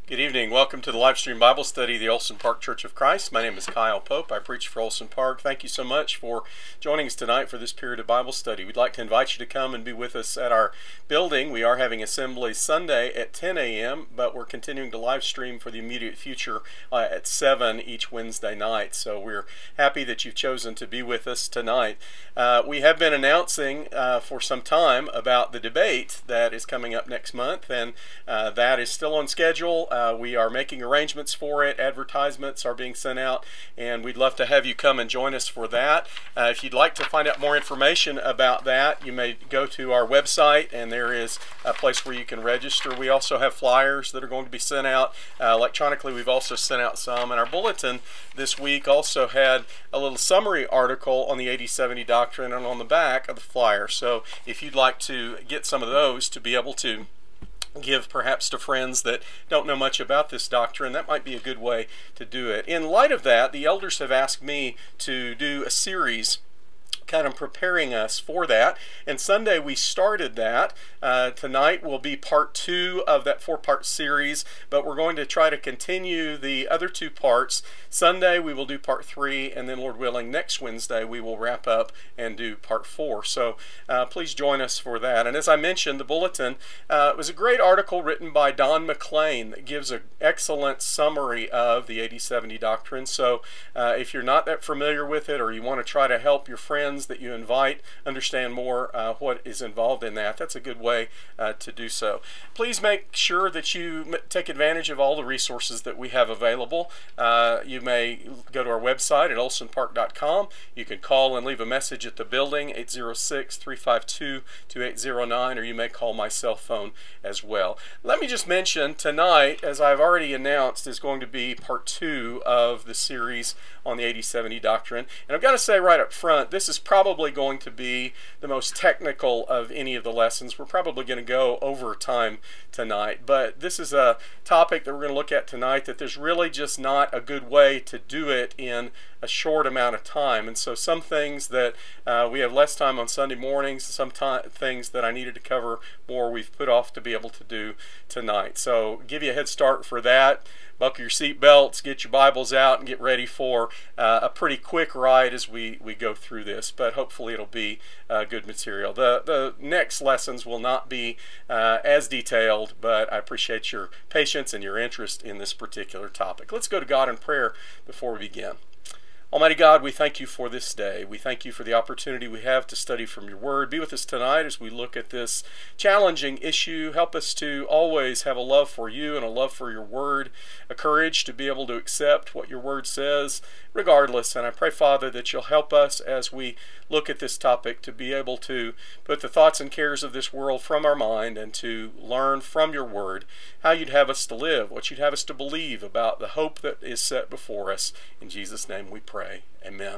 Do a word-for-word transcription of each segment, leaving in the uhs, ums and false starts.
Good evening. Welcome to the live stream Bible study of the Olson Park Church of Christ. My name is Kyle Pope. I preach for Olson Park. Thank you so much for joining us tonight for this period of Bible study. We'd like to invite you to come and be with us at our building. We are having Assembly Sunday at ten a.m., but we're continuing to live stream for the immediate future uh, at seven each Wednesday night. So we're happy that you've chosen to be with us tonight. Uh, we have been announcing uh, for some time about the debate that is coming up next month, and uh, that is still on schedule. Uh, Uh, we are making arrangements for it. Advertisements are being sent out, and we'd love to have you come and join us for that. Uh, if you'd like to find out more information about that, you may go to our website, and there is a place where you can register. We also have flyers that are going to be sent out uh, electronically. We've also sent out some, and our bulletin this week also had a little summary article on the eighty seventy doctrine and on the back of the flyer. So if you'd like to get some of those to be able to give perhaps to friends that don't know much about this doctrine, that might be a good way to do it. In light of that, the elders have asked me to do a series kind of preparing us for that, and Sunday we started that. Uh, tonight will be part two of that four-part series, but we're going to try to continue the other two parts. Sunday we will do part three, and then Lord willing next Wednesday we will wrap up and do part four. So uh, please join us for that. And as I mentioned, the bulletin uh, was a great article written by Don McLean that gives an excellent summary of the eighty seventy doctrine. So uh, if you're not that familiar with it, or you want to try to help your friends that you invite understand more uh, what is involved in that, that's a good way uh, to do so. Please make sure that you m- take advantage of all the resources that we have available. Uh, you may go to our website at olson park dot com. You can call and leave a message at the building, eight zero six, three five two, two eight zero nine, or you may call my cell phone as well. Let me just mention, tonight, as I've already announced, is going to be part two of the series on the eighty seventy doctrine. And I've got to say right up front, this is probably going to be the most technical of any of the lessons. We're probably going to go over time tonight, but this is a topic that we're going to look at tonight that there's really just not a good way to do it in a short amount of time. And so some things that uh, we have less time on Sunday mornings, some time, things that I needed to cover more, we've put off to be able to do tonight. So give you a head start for that. Buckle your seat belts, get your Bibles out, and get ready for uh, a pretty quick ride as we, we go through this, but hopefully it'll be uh, good material. The, the next lessons will not be uh, as detailed, but I appreciate your patience and your interest in this particular topic. Let's go to God in prayer before we begin. Almighty God, we thank you for this day. We thank you for the opportunity we have to study from your word. Be with us tonight as we look at this challenging issue. Help us to always have a love for you and a love for your word, a courage to be able to accept what your word says regardless. And I pray, Father, that you'll help us as we look at this topic to be able to put the thoughts and cares of this world from our mind and to learn from your word how you'd have us to live, what you'd have us to believe about the hope that is set before us. In Jesus' name we pray. Amen.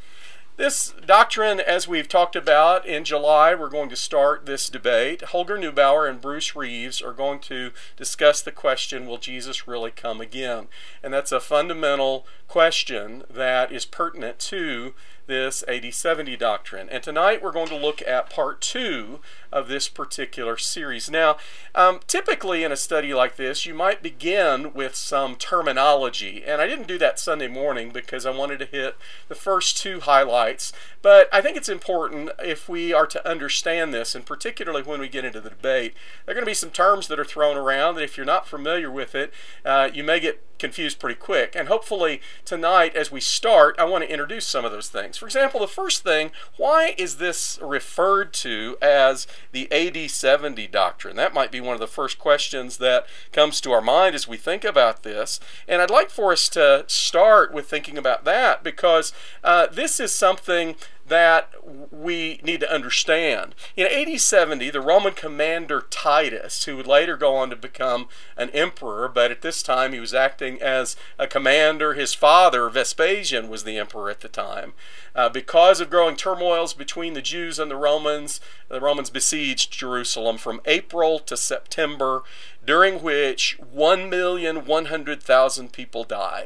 This doctrine, as we've talked about in July, we're going to start this debate. Holger Neubauer and Bruce Reeves are going to discuss the question, will Jesus really come again? And that's a fundamental question that is pertinent to this eighty seventy doctrine. And tonight we're going to look at part two of this particular series. Now, um, typically in a study like this, you might begin with some terminology. And I didn't do that Sunday morning because I wanted to hit the first two highlights. But I think it's important if we are to understand this, and particularly when we get into the debate, there are going to be some terms that are thrown around that if you're not familiar with it, uh, you may get confused pretty quick. And hopefully tonight as we start, I want to introduce some of those things. For example, the first thing, why is this referred to as the A D seventy doctrine? That might be one of the first questions that comes to our mind as we think about this. And I'd like for us to start with thinking about that because uh, this is something that we need to understand. In A D seventy, the Roman commander Titus, who would later go on to become an emperor, but at this time he was acting as a commander. His father, Vespasian, was the emperor at the time. Uh, because of growing turmoils between the Jews and the Romans, the Romans besieged Jerusalem from April to September, during which one million one hundred thousand people died.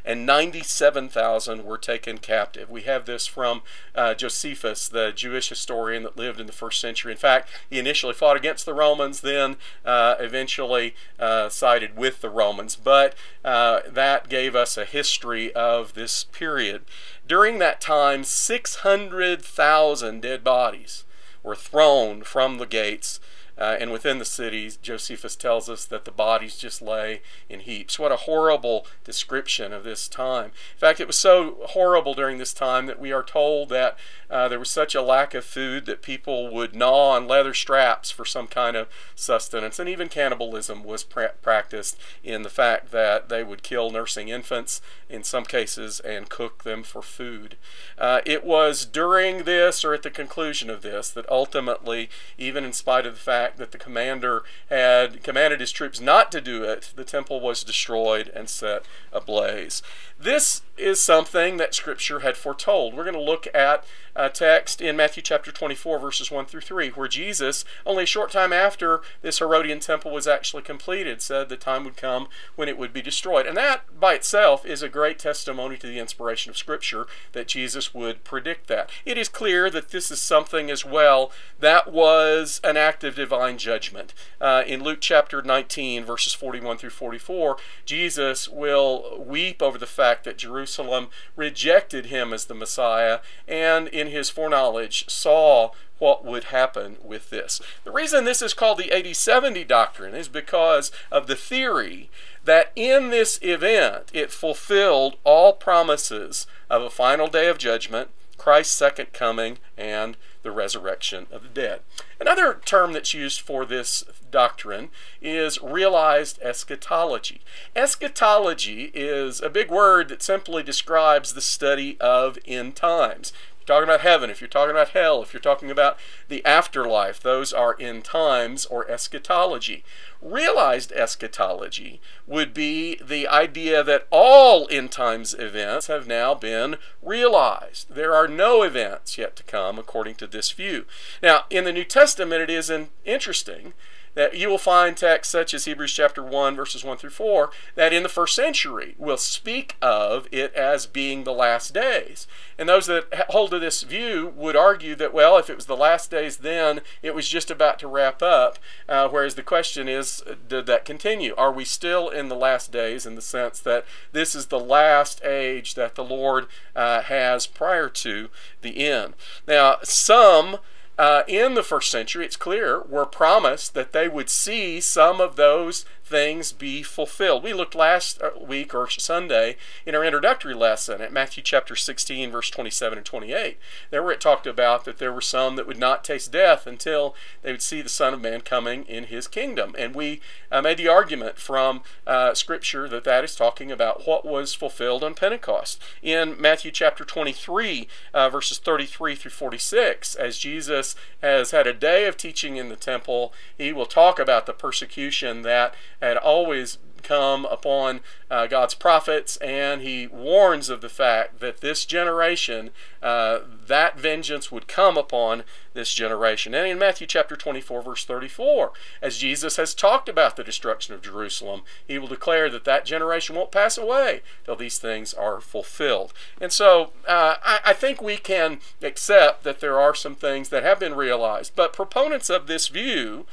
and ninety-seven thousand were taken captive. We have this from uh, Josephus, the Jewish historian that lived in the first century. In fact, he initially fought against the Romans, then uh, eventually uh, sided with the Romans. But uh, that gave us a history of this period. During that time, six hundred thousand dead bodies were thrown from the gates. Uh, and within the cities, Josephus tells us that the bodies just lay in heaps. What a horrible description of this time. In fact, it was so horrible during this time that we are told that uh, there was such a lack of food that people would gnaw on leather straps for some kind of sustenance. And even cannibalism was pra- practiced in the fact that they would kill nursing infants in some cases and cook them for food. Uh, it was during this, or at the conclusion of this, that ultimately, even in spite of the fact that the commander had commanded his troops not to do it, the temple was destroyed and set ablaze. This is something that Scripture had foretold. We're going to look at a text in Matthew chapter twenty-four, verses one through three, where Jesus, only a short time after this Herodian temple was actually completed, said the time would come when it would be destroyed. And that by itself is a great testimony to the inspiration of Scripture that Jesus would predict that. It is clear that this is something as well that was an act of divine judgment. Uh, in Luke chapter nineteen, verses forty-one through forty-four, Jesus will weep over the fact that Jerusalem rejected him as the Messiah, and in his foreknowledge saw what would happen with this. The reason this is called the A D seventy doctrine is because of the theory that in this event it fulfilled all promises of a final day of judgment, Christ's second coming, and the resurrection of the dead. Another term that's used for this doctrine is realized eschatology. Eschatology is a big word that simply describes the study of end times. If you're talking about heaven, if you're talking about hell, if you're talking about the afterlife, those are end times or eschatology. Realized eschatology would be the idea that all end times events have now been realized. There are no events yet to come according to this view. Now, in the New Testament, it is an interesting that you will find texts such as Hebrews chapter one, verses one through four, that in the first century will speak of it as being the last days. And those that hold to this view would argue that, well, if it was the last days then, it was just about to wrap up, uh, whereas the question is, did that continue? Are we still in the last days in the sense that this is the last age that the Lord uh, has prior to the end? Now, some Uh, in the first century, it's clear, were promised that they would see some of those things be fulfilled. We looked last week or Sunday in our introductory lesson at Matthew chapter sixteen, verse twenty-seven and twenty-eight. There where it talked about that there were some that would not taste death until they would see the Son of Man coming in his kingdom. And we uh, made the argument from uh, Scripture that that is talking about what was fulfilled on Pentecost. In Matthew chapter twenty-three, uh, verses thirty-three through forty-six, as Jesus has had a day of teaching in the temple, he will talk about the persecution that had always come upon uh, God's prophets, and he warns of the fact that this generation, uh, that vengeance would come upon this generation. And in Matthew chapter twenty-four, verse thirty-four, as Jesus has talked about the destruction of Jerusalem, he will declare that that generation won't pass away till these things are fulfilled. And so uh, I, I think we can accept that there are some things that have been realized, but proponents of this view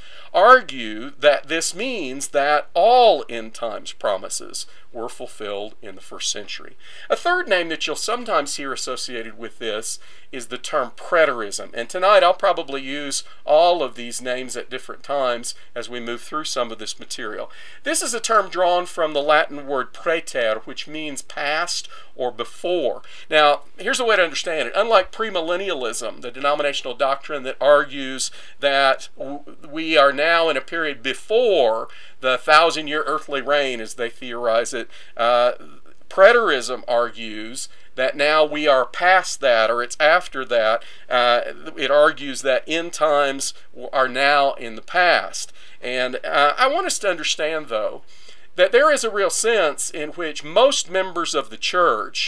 argue that this means that all end times promises were fulfilled in the first century. A third name that you'll sometimes hear associated with this is the term preterism. And tonight I'll probably use all of these names at different times as we move through some of this material. This is a term drawn from the Latin word praeter, which means past or before. Now, here's a way to understand it. Unlike premillennialism, the denominational doctrine that argues that we are now in a period before the thousand-year earthly reign, as they theorize it, uh, preterism argues that now we are past that, or it's after that. Uh, it argues that end times are now in the past. And uh, I want us to understand, though, that there is a real sense in which most members of the church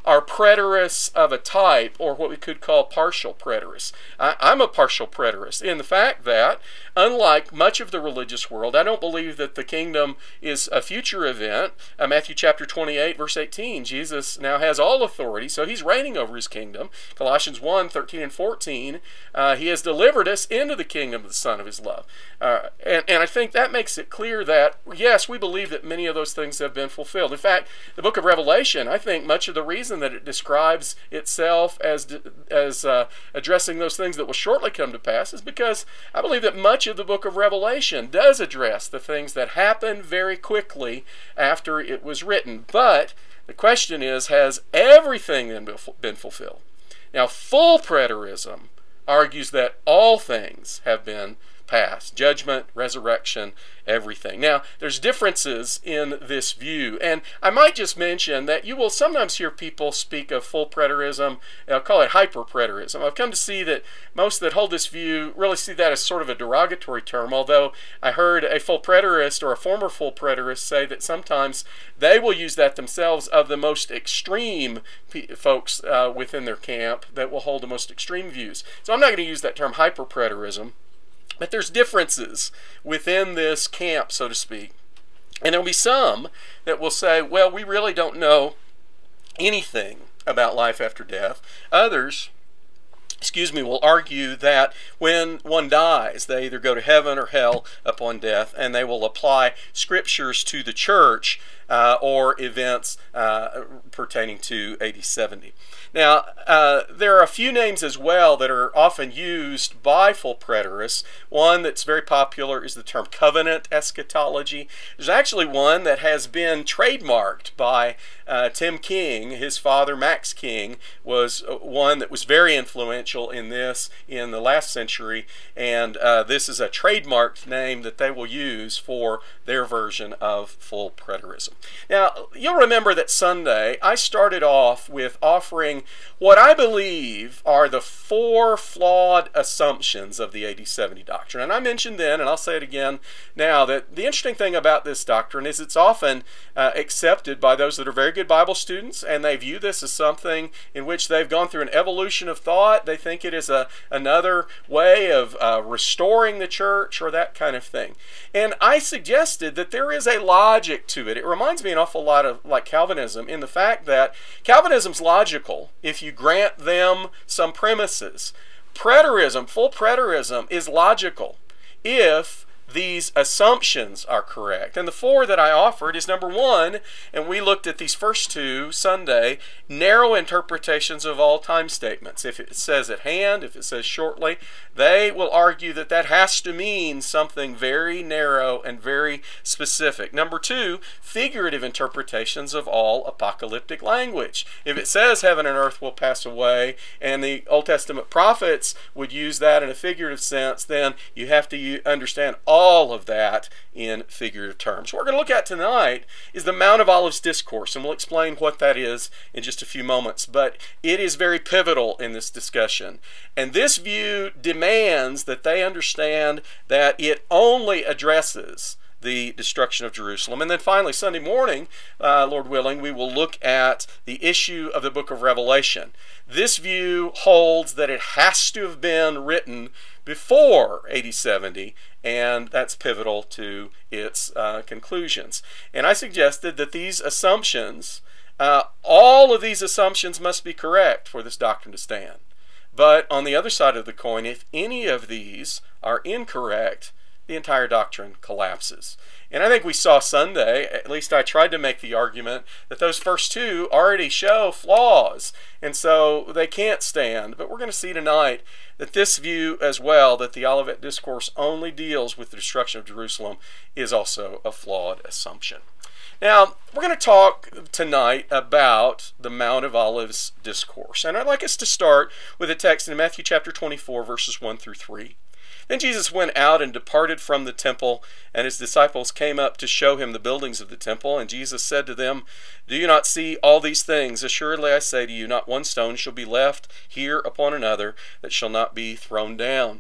are preterists of a type, or what we could call partial preterists. I, I'm a partial preterist in the fact that, unlike much of the religious world, I don't believe that the kingdom is a future event. Uh, Matthew chapter twenty-eight, verse eighteen, Jesus now has all authority, so he's reigning over his kingdom. Colossians one, thirteen and fourteen, uh, he has delivered us into the kingdom of the Son of his love. Uh, and, and I think that makes it clear that, yes, we believe that many of those things have been fulfilled. In fact, the book of Revelation, I think much of the reason that it describes itself as, as uh, addressing those things that will shortly come to pass is because I believe that much of the book of Revelation does address the things that happened very quickly after it was written. But the question is, has everything then been fulfilled? Now, full preterism argues that all things have been past. Judgment, resurrection, everything. Now, there's differences in this view, and I might just mention that you will sometimes hear people speak of full preterism. I'll call it hyper-preterism. I've come to see that most that hold this view really see that as sort of a derogatory term, although I heard a full preterist or a former full preterist say that sometimes they will use that themselves of the most extreme folks uh, within their camp that will hold the most extreme views. So I'm not going to use that term hyper-preterism. But there's differences within this camp, so to speak. And there'll be some that will say, well, we really don't know anything about life after death. Others, excuse me, will argue that when one dies, they either go to heaven or hell upon death, and they will apply scriptures to the church uh, or events uh, pertaining to A D seventy. Now, uh, there are a few names as well that are often used by full preterists. One that's very popular is the term covenant eschatology. There's actually one that has been trademarked by uh, Tim King. His father, Max King, was one that was very influential in this in the last century, and uh, this is a trademarked name that they will use for their version of full preterism. Now, you'll remember that Sunday I started off with offering what I believe are the four flawed assumptions of the A D seventy doctrine. And I mentioned then, and I'll say it again now, that the interesting thing about this doctrine is it's often uh, accepted by those that are very good Bible students, and they view this as something in which they've gone through an evolution of thought. They think it is a another way of uh, restoring the church or that kind of thing. And I suggested that there is a logic to it. It reminds me an awful lot of like Calvinism in the fact that Calvinism's logical if you grant them some premises. Preterism, full preterism, is logical if these assumptions are correct. And the four that I offered is number one, and we looked at these first two Sunday, narrow interpretations of all time statements. If it says at hand, if it says shortly, they will argue that that has to mean something very narrow and very specific. Number two, figurative interpretations of all apocalyptic language. If it says heaven and earth will pass away, and the Old Testament prophets would use that in a figurative sense, then you have to understand all all of that in figurative terms. What we're going to look at tonight is the Mount of Olives discourse, and we'll explain what that is in just a few moments, but it is very pivotal in this discussion. And this view demands that they understand that it only addresses the destruction of Jerusalem. And then finally, Sunday morning, uh, Lord willing, we will look at the issue of the book of Revelation. This view holds that it has to have been written before A D seventy, and that's pivotal to its uh, conclusions. And I suggested that these assumptions, uh, all of these assumptions must be correct for this doctrine to stand. But on the other side of the coin, if any of these are incorrect, the entire doctrine collapses. And I think we saw Sunday, at least I tried to make the argument, that those first two already show flaws, and so they can't stand. But we're going to see tonight that this view as well, that the Olivet Discourse only deals with the destruction of Jerusalem, is also a flawed assumption. Now, we're going to talk tonight about the Mount of Olives Discourse. And I'd like us to start with a text in Matthew chapter twenty-four, verses one through three. Then Jesus went out and departed from the temple, and his disciples came up to show him the buildings of the temple. And Jesus said to them, "Do you not see all these things? Assuredly I say to you, not one stone shall be left here upon another that shall not be thrown down."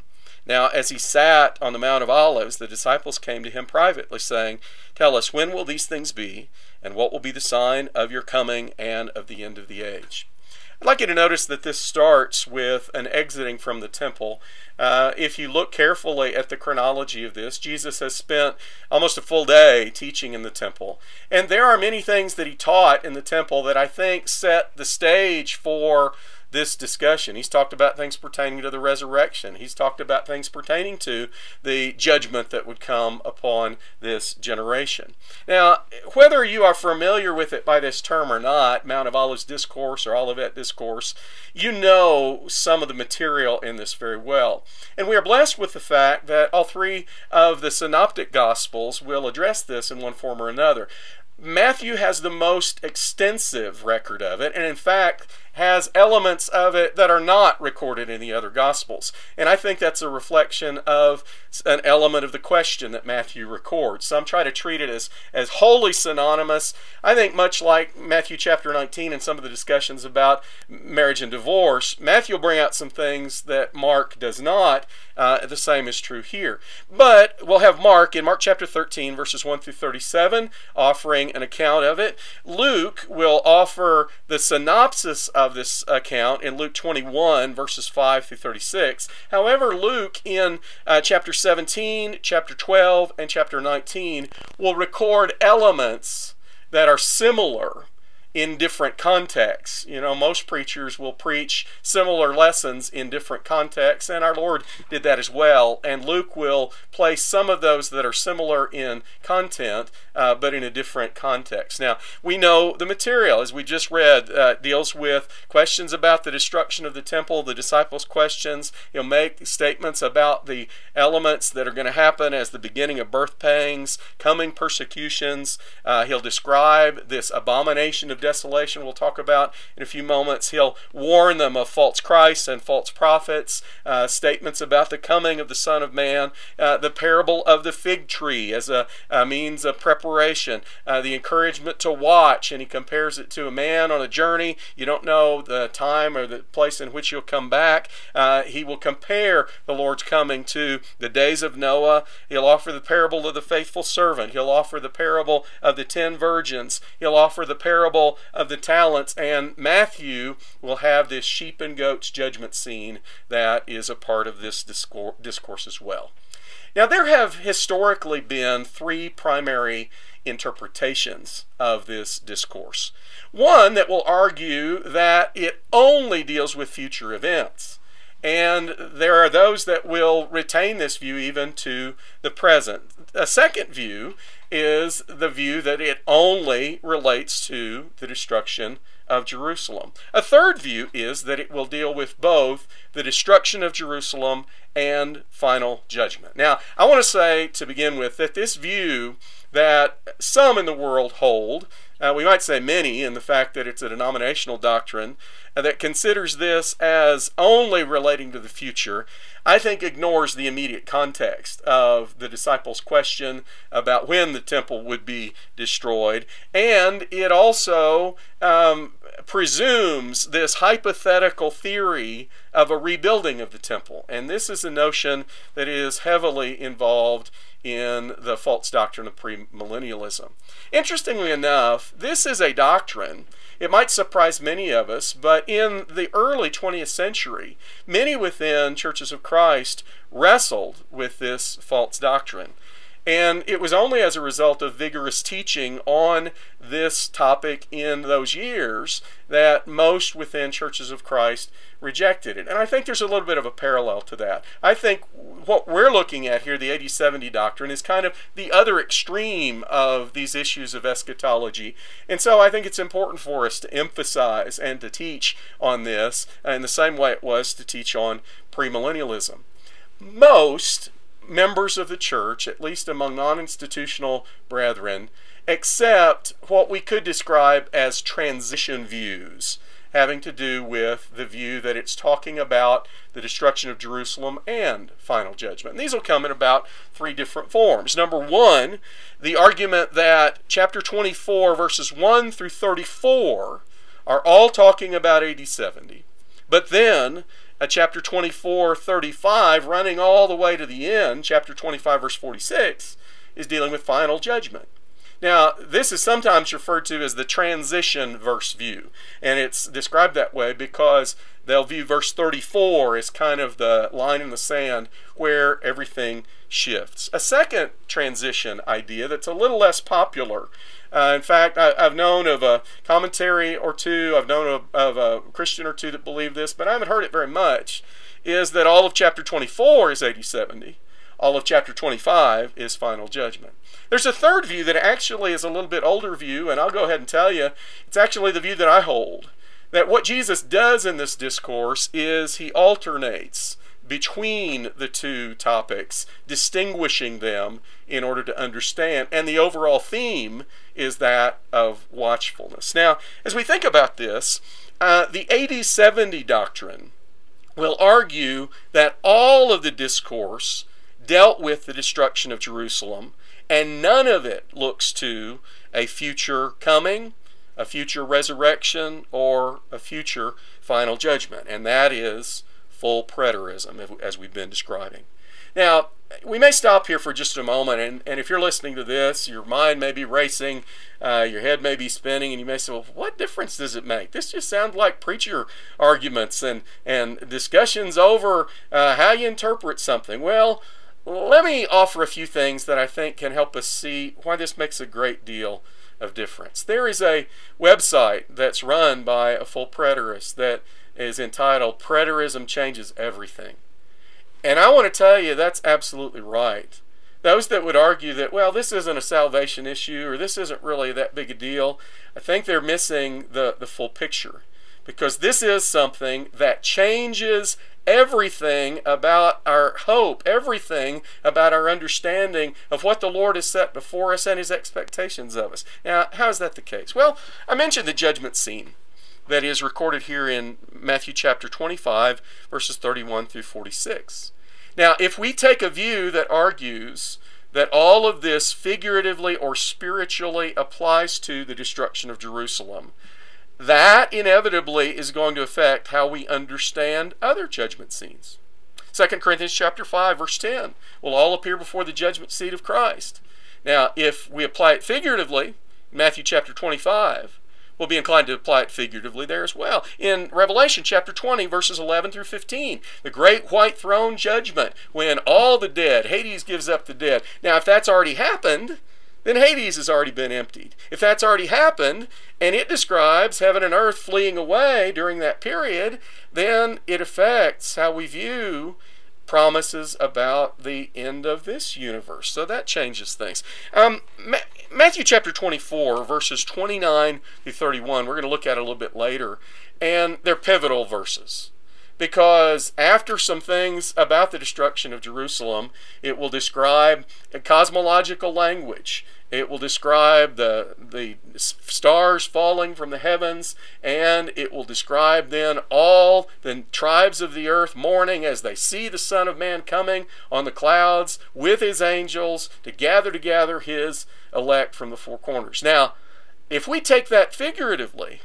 Now, as he sat on the Mount of Olives, the disciples came to him privately, saying, "Tell us, when will these things be, and what will be the sign of your coming and of the end of the age?" I'd like you to notice that this starts with an exiting from the temple. Uh, if you look carefully at the chronology of this, Jesus has spent almost a full day teaching in the temple. And there are many things that he taught in the temple that I think set the stage for this discussion. He's talked about things pertaining to the resurrection. He's talked about things pertaining to the judgment that would come upon this generation. Now, whether you are familiar with it by this term or not, Mount of Olives Discourse or Olivet Discourse, you know some of the material in this very well. And we are blessed with the fact that all three of the synoptic gospels will address this in one form or another. Matthew has the most extensive record of it, and in fact has elements of it that are not recorded in the other Gospels. And I think that's a reflection of an element of the question that Matthew records. Some try to treat it as, as wholly synonymous. I think much like Matthew chapter nineteen and some of the discussions about marriage and divorce, Matthew will bring out some things that Mark does not. Uh, the same is true here. But we'll have Mark in Mark chapter thirteen, verses one through thirty-seven, offering an account of it. Luke will offer the synopsis of this account in Luke twenty-one, verses five through thirty-six. However, Luke in uh, chapter seventeen, chapter twelve, and chapter nineteen will record elements that are similar in different contexts. You know, most preachers will preach similar lessons in different contexts, and our Lord did that as well. And Luke will place some of those that are similar in content, uh, but in a different context. Now, we know the material, as we just read, uh, deals with questions about the destruction of the temple, the disciples' questions. He'll make statements about the elements that are going to happen as the beginning of birth pangs, coming persecutions. Uh, he'll describe this abomination of desolation we'll talk about in a few moments. He'll warn them of false Christs and false prophets, uh, statements about the coming of the Son of Man, uh, the parable of the fig tree as a, a means of preparation, uh, the encouragement to watch, and he compares it to a man on a journey. You don't know the time or the place in which you'll come back. Uh, he will compare the Lord's coming to the days of Noah. He'll offer the parable of the faithful servant. He'll offer the parable of the ten virgins. He'll offer the parable of the talents, and Matthew will have this sheep and goats judgment scene that is a part of this discourse, discourse as well. Now, there have historically been three primary interpretations of this discourse. One that will argue that it only deals with future events. And there are those that will retain this view even to the present. A second view is the view that it only relates to the destruction of Jerusalem. A third view is that it will deal with both the destruction of Jerusalem and final judgment. Now, I want to say to begin with that this view that some in the world hold, uh, we might say many, in the fact that it's a denominational doctrine uh, that considers this as only relating to the future, I think ignores the immediate context of the disciples' question about when the temple would be destroyed, and it also um, presumes this hypothetical theory of a rebuilding of the temple. And this is a notion that is heavily involved in the false doctrine of premillennialism. Interestingly enough, this is a doctrine, it might surprise many of us, but in the early twentieth century, many within Churches of Christ wrestled with this false doctrine. And it was only as a result of vigorous teaching on this topic in those years that most within Churches of Christ rejected it. And I think there's a little bit of a parallel to that. I think what we're looking at here, the eighty seventy doctrine, is kind of the other extreme of these issues of eschatology. And so I think it's important for us to emphasize and to teach on this in the same way it was to teach on premillennialism. Most members of the church, at least among non-institutional brethren, accept what we could describe as transition views, having to do with the view that it's talking about the destruction of Jerusalem and final judgment. And these will come in about three different forms. Number one, the argument that chapter twenty-four, verses one through thirty-four, are all talking about A D seventy. But then, uh, chapter twenty-four, thirty-five, running all the way to the end, chapter twenty-five, verse forty-six, is dealing with final judgment. Now, this is sometimes referred to as the transition verse view, and it's described that way because they'll view verse thirty-four as kind of the line in the sand where everything shifts. A second transition idea that's a little less popular. Uh, in fact, I, I've known of a commentary or two, I've known of, of a Christian or two that believe this, but I haven't heard it very much, is that all of chapter twenty-four is A D seventy. All of chapter twenty-five is final judgment. There's a third view that actually is a little bit older view, and I'll go ahead and tell you, it's actually the view that I hold. That what Jesus does in this discourse is he alternates between the two topics, distinguishing them in order to understand. And the overall theme is that of watchfulness. Now, as we think about this, uh, the A D seventy doctrine will argue that all of the discourse dealt with the destruction of Jerusalem, and none of it looks to a future coming, a future resurrection, or a future final judgment. And that is full preterism, as we've been describing. Now, we may stop here for just a moment, and, and if you're listening to this, your mind may be racing, uh, your head may be spinning, and you may say, well, what difference does it make? This just sounds like preacher arguments and, and discussions over uh, how you interpret something. Well, let me offer a few things that I think can help us see why this makes a great deal of difference. There is a website that's run by a full preterist that is entitled Preterism Changes Everything. And I want to tell you that's absolutely right. Those that would argue that, well, this isn't a salvation issue or this isn't really that big a deal, I think they're missing the, the full picture. Because this is something that changes everything about our hope, everything about our understanding of what the Lord has set before us and his expectations of us. Now, how is that the case? Well, I mentioned the judgment scene that is recorded here in Matthew chapter twenty-five, verses thirty-one through forty-six. Now, if we take a view that argues that all of this figuratively or spiritually applies to the destruction of Jerusalem, that inevitably is going to affect how we understand other judgment scenes. Second Corinthians chapter five, verse ten, will all appear before the judgment seat of Christ. Now, if we apply it figuratively, Matthew chapter twenty-five, we'll be inclined to apply it figuratively there as well. In Revelation chapter twenty, verses eleven through fifteen, the great white throne judgment, when all the dead, Hades gives up the dead. Now, if that's already happened, then Hades has already been emptied. If that's already happened, and it describes heaven and earth fleeing away during that period, then it affects how we view promises about the end of this universe. So that changes things. Um, Ma- Matthew chapter twenty-four, verses twenty-nine through thirty-one, we're going to look at it a little bit later, and they're pivotal verses. Because after some things about the destruction of Jerusalem, it will describe a cosmological language. It will describe the, the stars falling from the heavens, and it will describe then all the tribes of the earth mourning as they see the Son of Man coming on the clouds with his angels to gather together his elect from the four corners. Now, if we take that figuratively,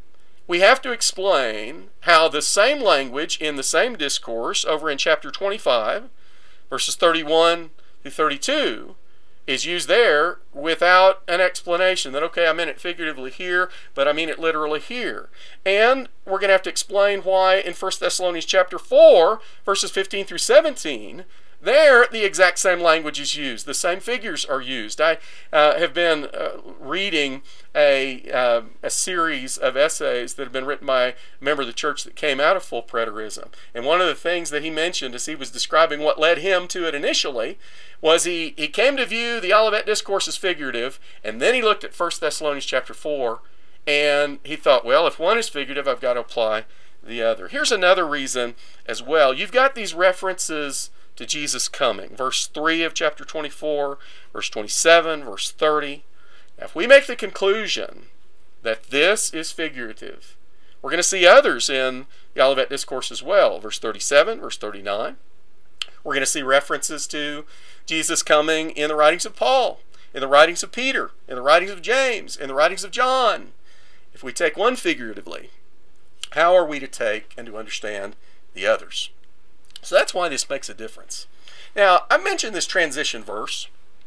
we have to explain how the same language in the same discourse over in chapter twenty-five, verses thirty-one through thirty-two, is used there without an explanation that, okay, I meant it figuratively here, but I mean it literally here. And we're going to have to explain why in First Thessalonians chapter four, verses fifteen through seventeen, there, the exact same language is used. The same figures are used. I uh, have been uh, reading a, uh, a series of essays that have been written by a member of the church that came out of full preterism. And one of the things that he mentioned as he was describing what led him to it initially was he, he came to view the Olivet Discourse as figurative, and then he looked at First Thessalonians chapter four, and he thought, well, if one is figurative, I've got to apply the other. Here's another reason as well. You've got these references to Jesus coming. Verse three of chapter twenty-four, verse twenty-seven, verse thirty. Now, if we make the conclusion that this is figurative, we're going to see others in the Olivet Discourse as well. Verse thirty-seven, verse thirty-nine. We're going to see references to Jesus coming in the writings of Paul, in the writings of Peter, in the writings of James, in the writings of John. If we take one figuratively, how are we to take and to understand the others. So that's why this makes a difference. Now, I mentioned this transition verse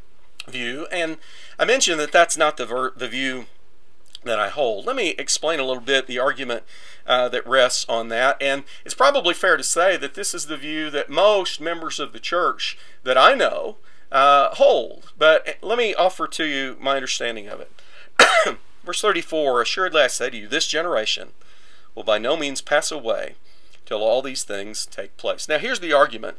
view, and I mentioned that that's not the, ver- the view that I hold. Let me explain a little bit the argument uh, that rests on that. And it's probably fair to say that this is the view that most members of the church that I know uh, hold. But let me offer to you my understanding of it. Verse thirty-four, assuredly I say to you, this generation will by no means pass away till all these things take place. Now here's the argument.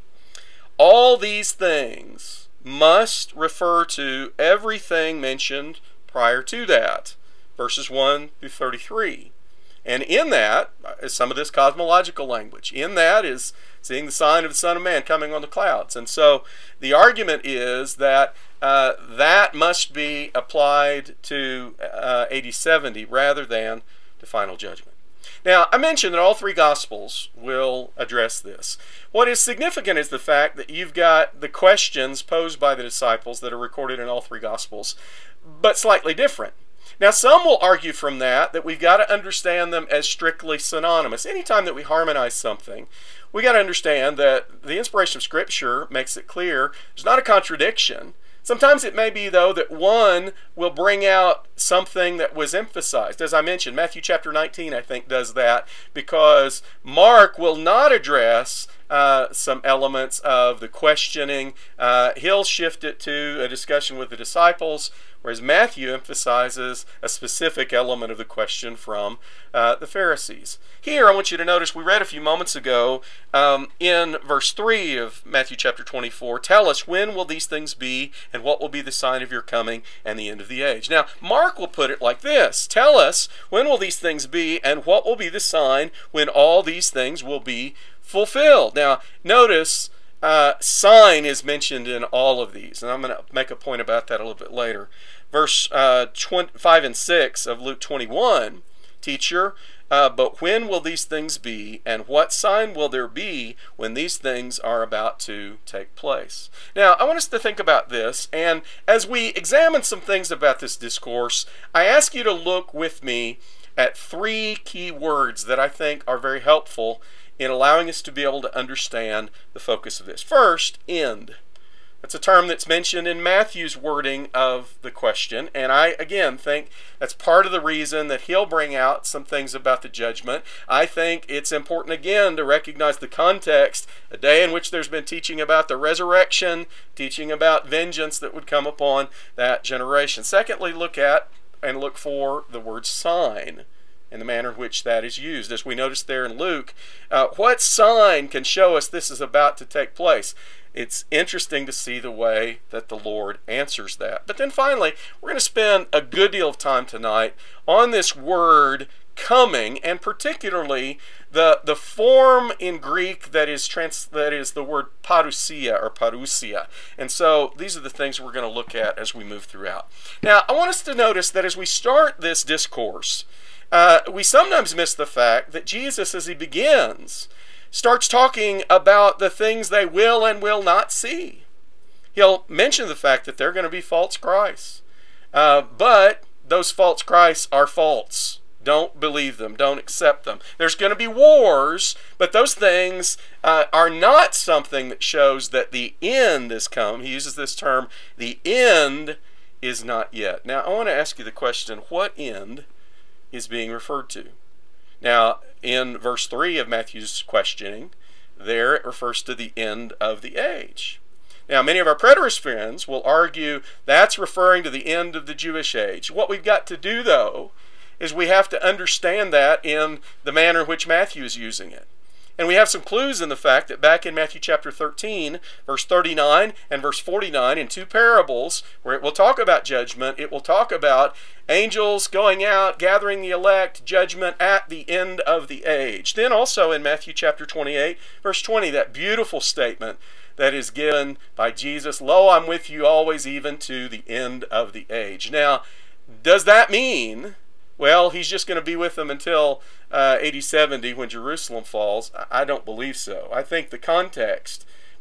All these things must refer to everything mentioned prior to that. Verses one through thirty-three. And in that is some of this cosmological language. In that is seeing the sign of the Son of Man coming on the clouds. And so the argument is that uh, that must be applied to uh, A D seventy rather than to final judgment. Now, I mentioned that all three Gospels will address this. What is significant is the fact that you've got the questions posed by the disciples that are recorded in all three Gospels, but slightly different. Now, some will argue from that that we've got to understand them as strictly synonymous. Anytime that we harmonize something, we got to understand that the inspiration of Scripture makes it clear there's not a contradiction. Sometimes it may be, though, that one will bring out something that was emphasized. As I mentioned, Matthew chapter nineteen, I think, does that because Mark will not address uh, some elements of the questioning. Uh, he'll shift it to a discussion with the disciples, whereas Matthew emphasizes a specific element of the question from uh, the Pharisees. Here, I want you to notice, we read a few moments ago um, in verse three of Matthew chapter twenty-four, tell us, when will these things be, and what will be the sign of your coming and the end of the age? Now, Mark will put it like this, tell us, when will these things be, and what will be the sign when all these things will be fulfilled? Now, notice, uh, sign is mentioned in all of these, and I'm going to make a point about that a little bit later. Verse uh, five and six of Luke twenty-one, teacher, uh, but when will these things be, and what sign will there be when these things are about to take place? Now, I want us to think about this, and as we examine some things about this discourse, I ask you to look with me at three key words that I think are very helpful in allowing us to be able to understand the focus of this. First, end. That's a term that's mentioned in Matthew's wording of the question, and I, again, think that's part of the reason that he'll bring out some things about the judgment. I think it's important, again, to recognize the context, a day in which there's been teaching about the resurrection, teaching about vengeance that would come upon that generation. Secondly, look at and look for the word sign and the manner in which that is used. As we notice there in Luke, uh, what sign can show us this is about to take place? It's interesting to see the way that the Lord answers that. But then finally, we're going to spend a good deal of time tonight on this word coming, and particularly the the form in Greek that is trans, that is the word parousia or parousia. And so these are the things we're going to look at as we move throughout. Now, I want us to notice that as we start this discourse, uh, we sometimes miss the fact that Jesus, as he begins, starts talking about the things they will and will not see. He'll mention the fact that they're going to be false Christs. Uh, but those false Christs are false. Don't believe them. Don't accept them. There's going to be wars, but those things uh, are not something that shows that the end has come. He uses this term, the end is not yet. Now, I want to ask you the question, what end is being referred to? Now, in verse three of Matthew's questioning, there it refers to the end of the age. Now, many of our preterist friends will argue that's referring to the end of the Jewish age. What we've got to do, though, is we have to understand that in the manner in which Matthew is using it. And we have some clues in the fact that back in Matthew chapter thirteen, verse thirty-nine and verse forty-nine, in two parables where it will talk about judgment, it will talk about angels going out, gathering the elect, judgment at the end of the age. Then also in Matthew chapter twenty-eight, verse twenty, that beautiful statement that is given by Jesus, lo, I'm with you always, even to the end of the age. Now, does that mean, well, he's just going to be with them until uh, A D seventy when Jerusalem falls? I don't believe so. I think the context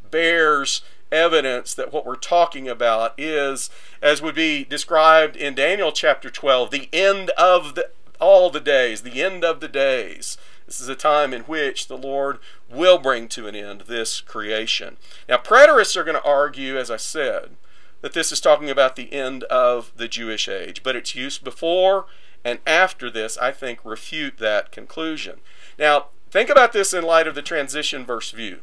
bears evidence that what we're talking about is, as would be described in Daniel chapter twelve, the end of the, all the days, the end of the days. This is a time in which the Lord will bring to an end this creation. Now, preterists are going to argue, as I said, that this is talking about the end of the Jewish age, but its use before and after this, I think, refute that conclusion. Now, think about this in light of the transition verse view.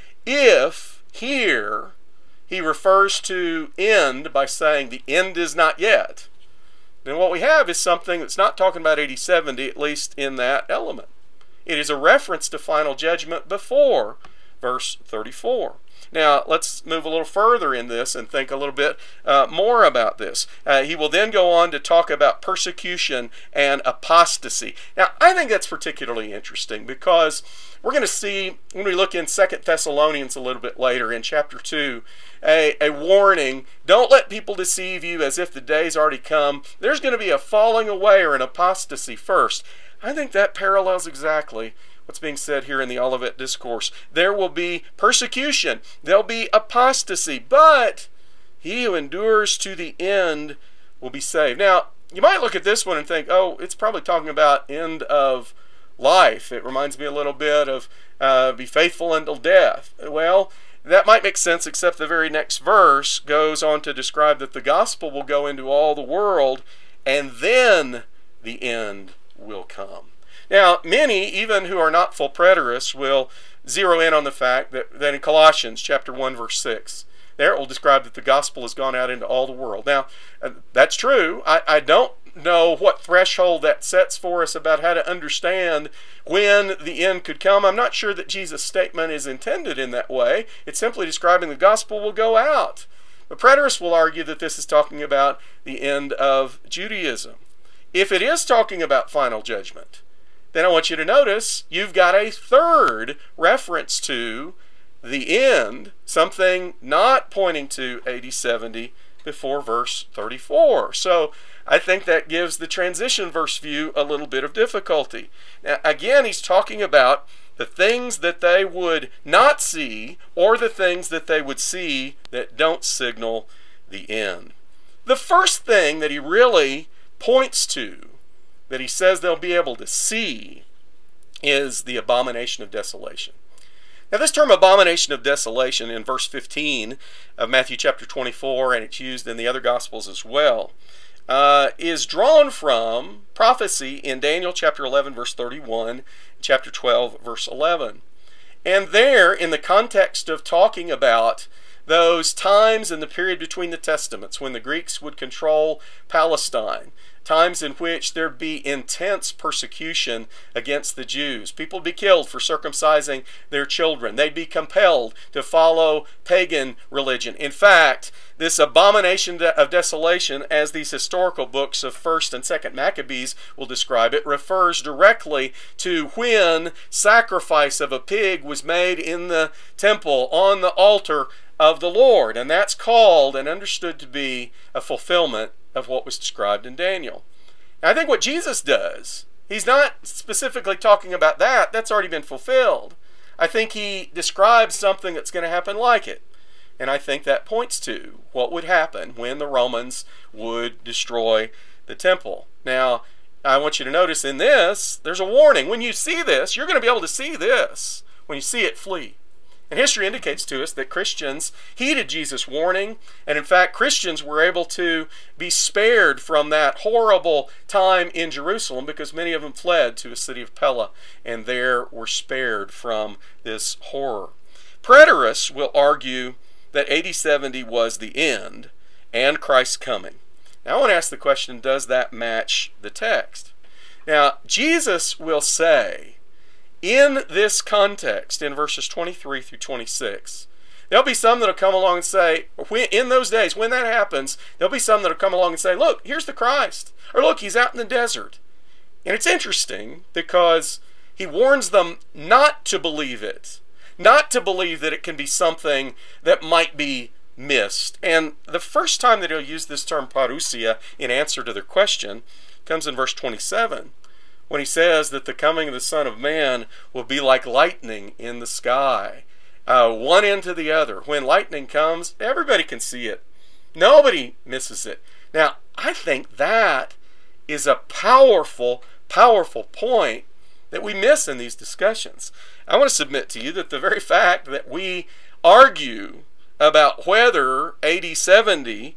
If here he refers to end by saying the end is not yet, then what we have is something that's not talking about A D seventy, at least in that element. It is a reference to final judgment before verse thirty-four. Now, let's move a little further in this and think a little bit uh, more about this. Uh, he will then go on to talk about persecution and apostasy. Now, I think that's particularly interesting because we're going to see, when we look in Second Thessalonians a little bit later in chapter two, a, a warning. Don't let people deceive you as if the day's already come. There's going to be a falling away or an apostasy first. I think that parallels exactly what's being said here in the Olivet Discourse. There will be persecution. There'll be apostasy. But he who endures to the end will be saved. Now, you might look at this one and think, oh, it's probably talking about end of life. It reminds me a little bit of uh, be faithful until death. Well, that might make sense, except the very next verse goes on to describe that the gospel will go into all the world, and then the end will come. Now, many, even who are not full preterists, will zero in on the fact that, that in Colossians chapter one, verse six, there it will describe that the gospel has gone out into all the world. Now, uh, that's true. I, I don't know what threshold that sets for us about how to understand when the end could come. I'm not sure that Jesus' statement is intended in that way. It's simply describing the gospel will go out. The preterists will argue that this is talking about the end of Judaism. If it is talking about final judgment, then I want you to notice you've got a third reference to the end, something not pointing to A D seventy before verse thirty-four. So I think that gives the transition verse view a little bit of difficulty. Now, again, he's talking about the things that they would not see or the things that they would see that don't signal the end. The first thing that he really points to, that he says they'll be able to see, is the abomination of desolation. Now, this term abomination of desolation in verse fifteen of Matthew chapter twenty-four, and it's used in the other Gospels as well, uh, is drawn from prophecy in Daniel chapter eleven, verse thirty-one, chapter twelve, verse eleven. And there, in the context of talking about those times in the period between the Testaments when the Greeks would control Palestine, times in which there'd be intense persecution against the Jews. People would be killed for circumcising their children. They'd be compelled to follow pagan religion. In fact, this abomination of desolation, as these historical books of First and Second Maccabees will describe it, refers directly to when sacrifice of a pig was made in the temple on the altar of the Lord. And that's called and understood to be a fulfillment of what was described in Daniel. Now, I think what Jesus does, he's not specifically talking about that. That's already been fulfilled. I think he describes something that's going to happen like it. And I think that points to what would happen when the Romans would destroy the temple. Now, I want you to notice in this, there's a warning. When you see this, you're going to be able to see this. When you see it, flee. And history indicates to us that Christians heeded Jesus' warning, and in fact, Christians were able to be spared from that horrible time in Jerusalem because many of them fled to the city of Pella, and there were spared from this horror. Preterists will argue that A D seventy was the end and Christ's coming. Now, I want to ask the question, does that match the text? Now, Jesus will say, in this context, in verses twenty-three through twenty-six, there'll be some that'll come along and say, when, in those days, when that happens, there'll be some that'll come along and say, look, here's the Christ. Or look, he's out in the desert. And it's interesting because he warns them not to believe it. Not to believe that it can be something that might be missed. And the first time that he'll use this term parousia in answer to their question comes in verse twenty-seven. When he says that the coming of the Son of Man will be like lightning in the sky, uh, one end to the other. When lightning comes, everybody can see it. Nobody misses it. Now, I think that is a powerful, powerful point that we miss in these discussions. I want to submit to you that the very fact that we argue about whether A D seventy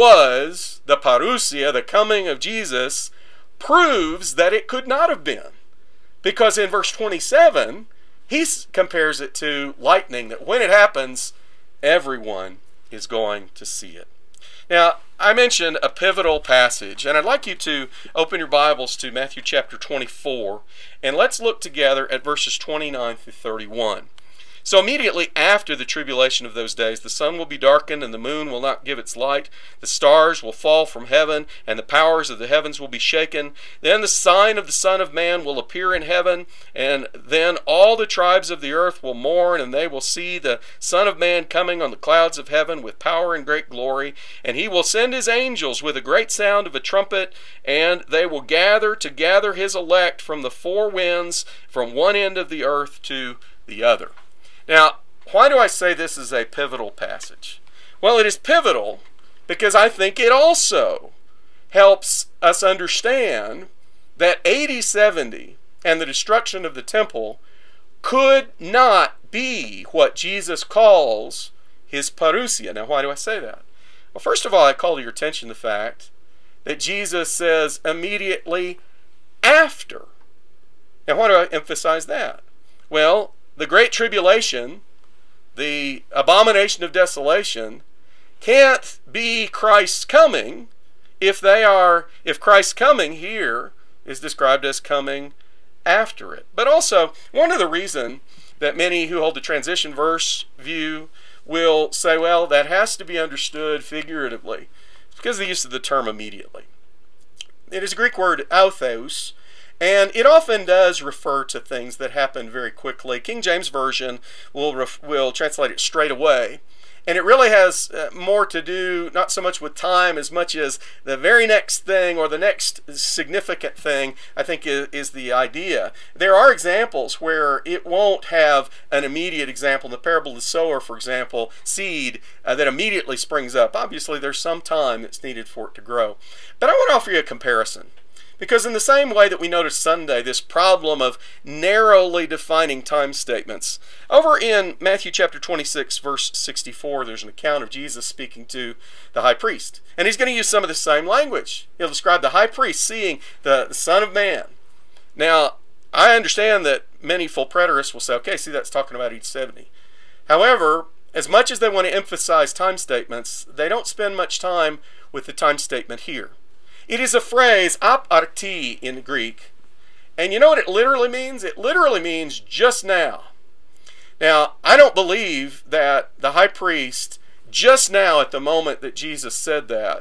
was the parousia, the coming of Jesus, proves that it could not have been. Because in verse twenty-seven, he compares it to lightning, that when it happens, everyone is going to see it. Now, I mentioned a pivotal passage, and I'd like you to open your Bibles to Matthew chapter twenty-four, and let's look together at verses twenty-nine through thirty-one. So immediately after the tribulation of those days, the sun will be darkened, and the moon will not give its light. The stars will fall from heaven, and the powers of the heavens will be shaken. Then the sign of the Son of Man will appear in heaven, and then all the tribes of the earth will mourn, and they will see the Son of Man coming on the clouds of heaven with power and great glory. And he will send his angels with a great sound of a trumpet, and they will gather to gather his elect from the four winds, from one end of the earth to the other. Now, why do I say this is a pivotal passage? Well, it is pivotal because I think it also helps us understand that A D seventy and the destruction of the temple could not be what Jesus calls his parousia. Now, why do I say that? Well, first of all, I call to your attention the fact that Jesus says immediately after. Now, why do I emphasize that? Well, the Great Tribulation, the abomination of desolation, can't be Christ's coming if they are, if Christ's coming here is described as coming after it. But also, one of the reasons that many who hold the transition verse view will say, well, that has to be understood figuratively, it's because of the use of the term immediately. It is a Greek word autheos, and it often does refer to things that happen very quickly. King James Version will ref, will translate it straight away. And it really has uh, more to do, not so much with time as much as the very next thing or the next significant thing, I think, is, is the idea. There are examples where it won't have an immediate example. In the parable of the sower, for example, seed uh, that immediately springs up. Obviously, there's some time that's needed for it to grow. But I want to offer you a comparison. Because in the same way that we noticed Sunday, this problem of narrowly defining time statements, over in Matthew chapter twenty-six, verse sixty-four, there's an account of Jesus speaking to the high priest. And he's going to use some of the same language. He'll describe the high priest seeing the Son of Man. Now, I understand that many full preterists will say, okay, see, that's talking about A D seventy. However, as much as they want to emphasize time statements, they don't spend much time with the time statement here. It is a phrase, ap arti in Greek, and you know what it literally means? It literally means just now. Now, I don't believe that the high priest, just now at the moment that Jesus said that,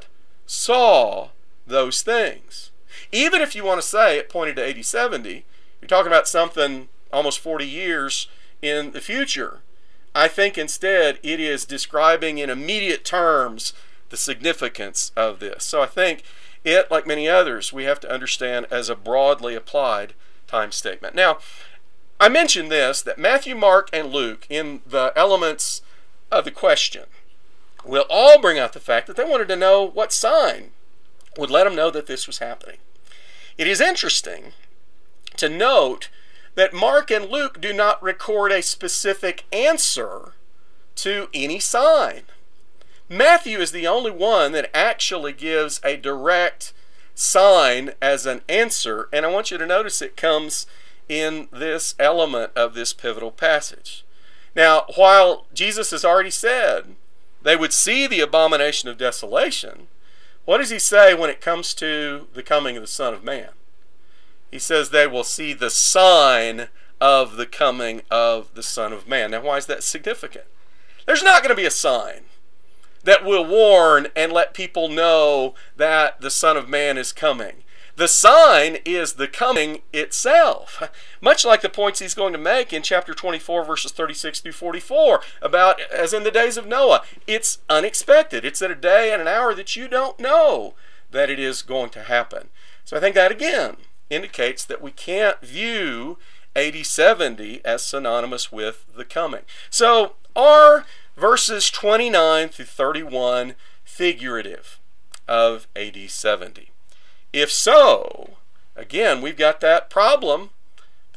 saw those things. Even if you want to say it pointed to A D seventy, you're talking about something almost forty years in the future. I think instead it is describing in immediate terms the significance of this. So I think it, like many others, we have to understand as a broadly applied time statement. Now, I mentioned this, that Matthew, Mark, and Luke, in the elements of the question, will all bring out the fact that they wanted to know what sign would let them know that this was happening. It is interesting to note that Mark and Luke do not record a specific answer to any sign. Matthew is the only one that actually gives a direct sign as an answer, and I want you to notice it comes in this element of this pivotal passage. Now, while Jesus has already said they would see the abomination of desolation, what does he say when it comes to the coming of the Son of Man? He says they will see the sign of the coming of the Son of Man. Now, why is that significant? There's not going to be a sign that will warn and let people know that the Son of Man is coming. The sign is the coming itself. Much like the points he's going to make in chapter twenty-four, verses thirty-six through forty-four, about, as in the days of Noah, it's unexpected. It's at a day and an hour that you don't know that it is going to happen. So I think that, again, indicates that we can't view A D seventy as synonymous with the coming. So, are verses twenty-nine through thirty-one figurative of A D seventy? If so, again, we've got that problem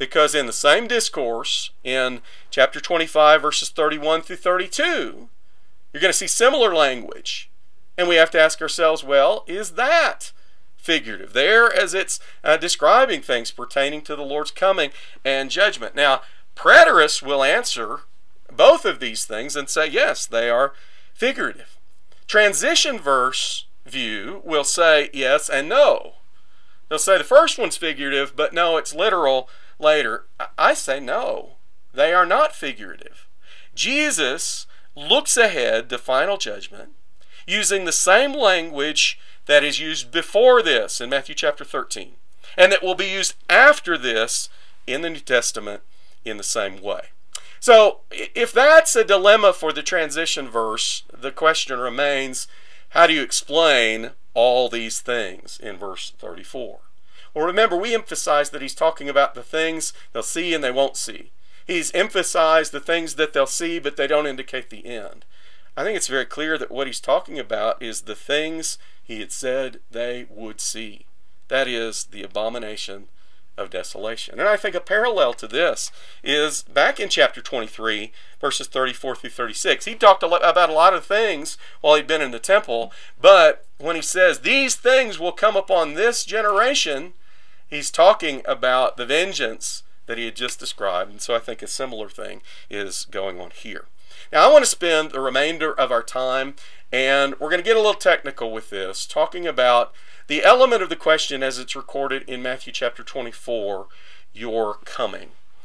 Because in the same discourse, in chapter twenty-five, verses thirty-one through thirty-two, you're going to see similar language. And we have to ask ourselves, well, is that figurative? There, as it's uh, describing things pertaining to the Lord's coming and judgment. Now, preterists will answer both of these things and say, yes, they are figurative. Transition verse view will say yes and no. They'll say the first one's figurative, but no, it's literal later. I say no, they are not figurative. Jesus looks ahead to final judgment using the same language that is used before this in Matthew chapter thirteen, and that will be used after this in the New Testament in the same way. So if that's a dilemma for the transition verse, the question remains, how do you explain all these things in verse thirty-four? Well, remember, we emphasize that he's talking about the things they'll see and they won't see. He's emphasized the things that they'll see, but they don't indicate the end. I think it's very clear that what he's talking about is the things he had said they would see. That is the abomination of desolation. And I think a parallel to this is back in chapter twenty-three, verses thirty-four through thirty-six. He talked a lot about a lot of things while he'd been in the temple, but when he says these things will come upon this generation, he's talking about the vengeance that he had just described. And so I think a similar thing is going on here. Now I want to spend the remainder of our time, and we're going to get a little technical with this, talking about the element of the question as it's recorded in Matthew chapter twenty-four, your coming.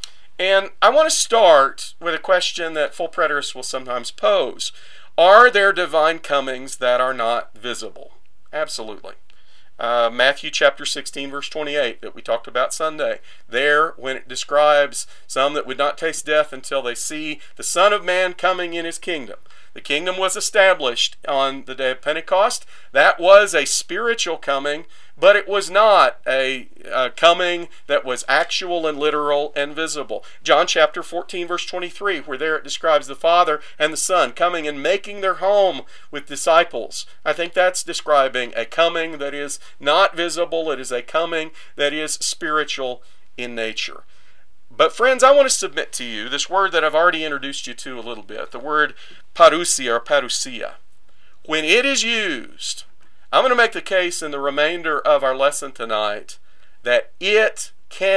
And I want to start with a question that full preterists will sometimes pose. Are there divine comings that are not visible? Absolutely. Uh, Matthew chapter sixteen, verse twenty-eight that we talked about Sunday. There, when it describes some that would not taste death until they see the Son of Man coming in his kingdom. The kingdom was established on the day of Pentecost. That was a spiritual coming, but it was not a, a coming that was actual and literal and visible. John chapter fourteen, verse twenty-three, where there it describes the Father and the Son coming and making their home with disciples. I think that's describing a coming that is not visible. It is a coming that is spiritual in nature. But friends, I want to submit to you this word that I've already introduced you to a little bit, the word parousia or parousia. When it is used, I'm going to make the case in the remainder of our lesson tonight that it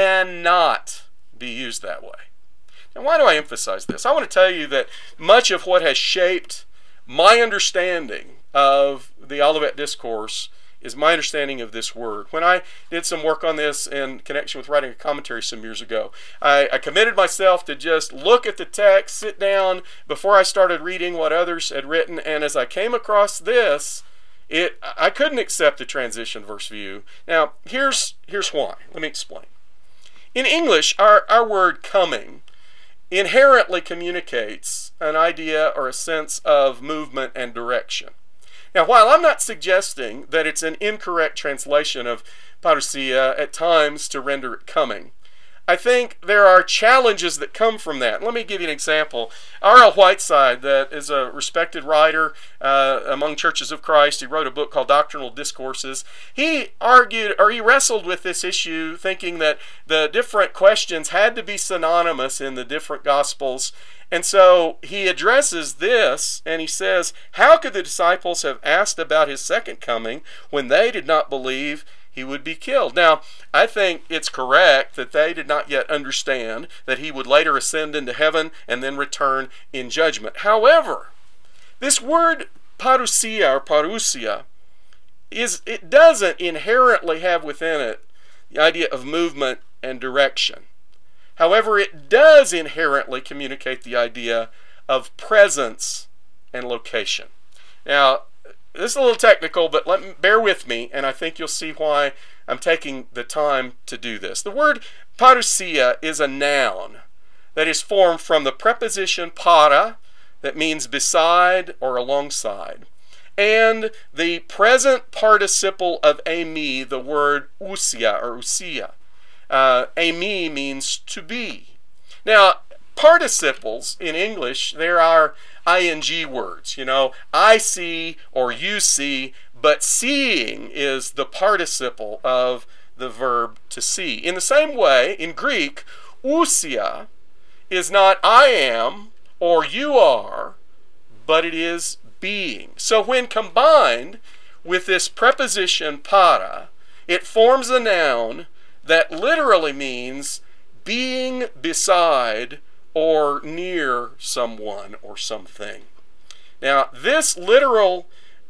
cannot be used that way. Now, why do I emphasize this? I want to tell you that much of what has shaped my understanding of the Olivet Discourse is my understanding of this word. When I did some work on this in connection with writing a commentary some years ago, I, I committed myself to just look at the text, sit down before I started reading what others had written, and as I came across this, it I couldn't accept the transition verse view. Now, here's, here's why. Let me explain. In English, our, our word coming inherently communicates an idea or a sense of movement and direction. Now, while I'm not suggesting that it's an incorrect translation of parousia at times to render it coming, I think there are challenges that come from that. Let me give you an example. R L Whiteside, that is a respected writer uh, among churches of Christ, he wrote a book called Doctrinal Discourses. He argued, or he wrestled with this issue, thinking that the different questions had to be synonymous in the different Gospels. And so he addresses this, and he says, how could the disciples have asked about his second coming when they did not believe he would be killed? Now, I think it's correct that they did not yet understand that he would later ascend into heaven and then return in judgment. However, this word parousia or parousia, is, it doesn't inherently have within it the idea of movement and direction. However, it does inherently communicate the idea of presence and location. Now, this is a little technical, but let me, bear with me, and I think you'll see why I'm taking the time to do this. The word parousia is a noun that is formed from the preposition para, that means beside or alongside, and the present participle of eimi, the word ousia or ousia. Uh, eimi means to be. Now, participles in English, there are ing words. You know, I see or you see, but seeing is the participle of the verb to see. In the same way, in Greek, ousia is not I am or you are, but it is being. So when combined with this preposition para, it forms a noun that literally means being beside or near someone or something. Now, this literal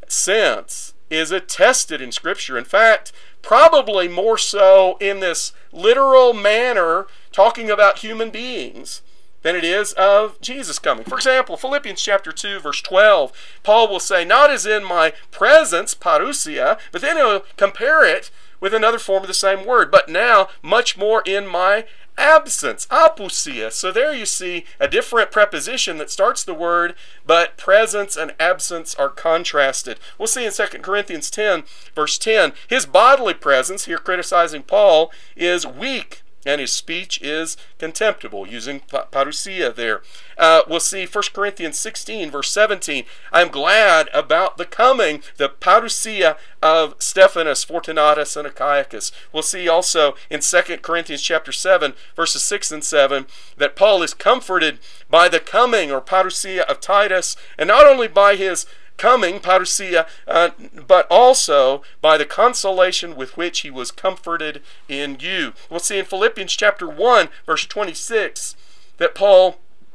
sense is attested in Scripture. In fact, probably more so in this literal manner, talking about human beings, than it is of Jesus coming. For example, Philippians chapter two, verse twelve, Paul will say, not as in my presence, parousia, but then he'll compare it with another form of the same word, but now much more in my absence, apousia. So there you see a different preposition that starts the word, but presence and absence are contrasted. We'll see in Second Corinthians ten, verse ten, his bodily presence, here criticizing Paul, is weak, and his speech is contemptible, using parousia there. Uh, we'll see First Corinthians sixteen, verse seventeen. I'm glad about the coming, the parousia of Stephanas, Fortunatus, and Achaicus. We'll see also in Second Corinthians chapter seven, verses six and seven, that Paul is comforted by the coming, or parousia, of Titus, and not only by his coming, parousia, uh, but also by the consolation with which he was comforted in you. We'll see in Philippians chapter one, verse twenty-six, that Paul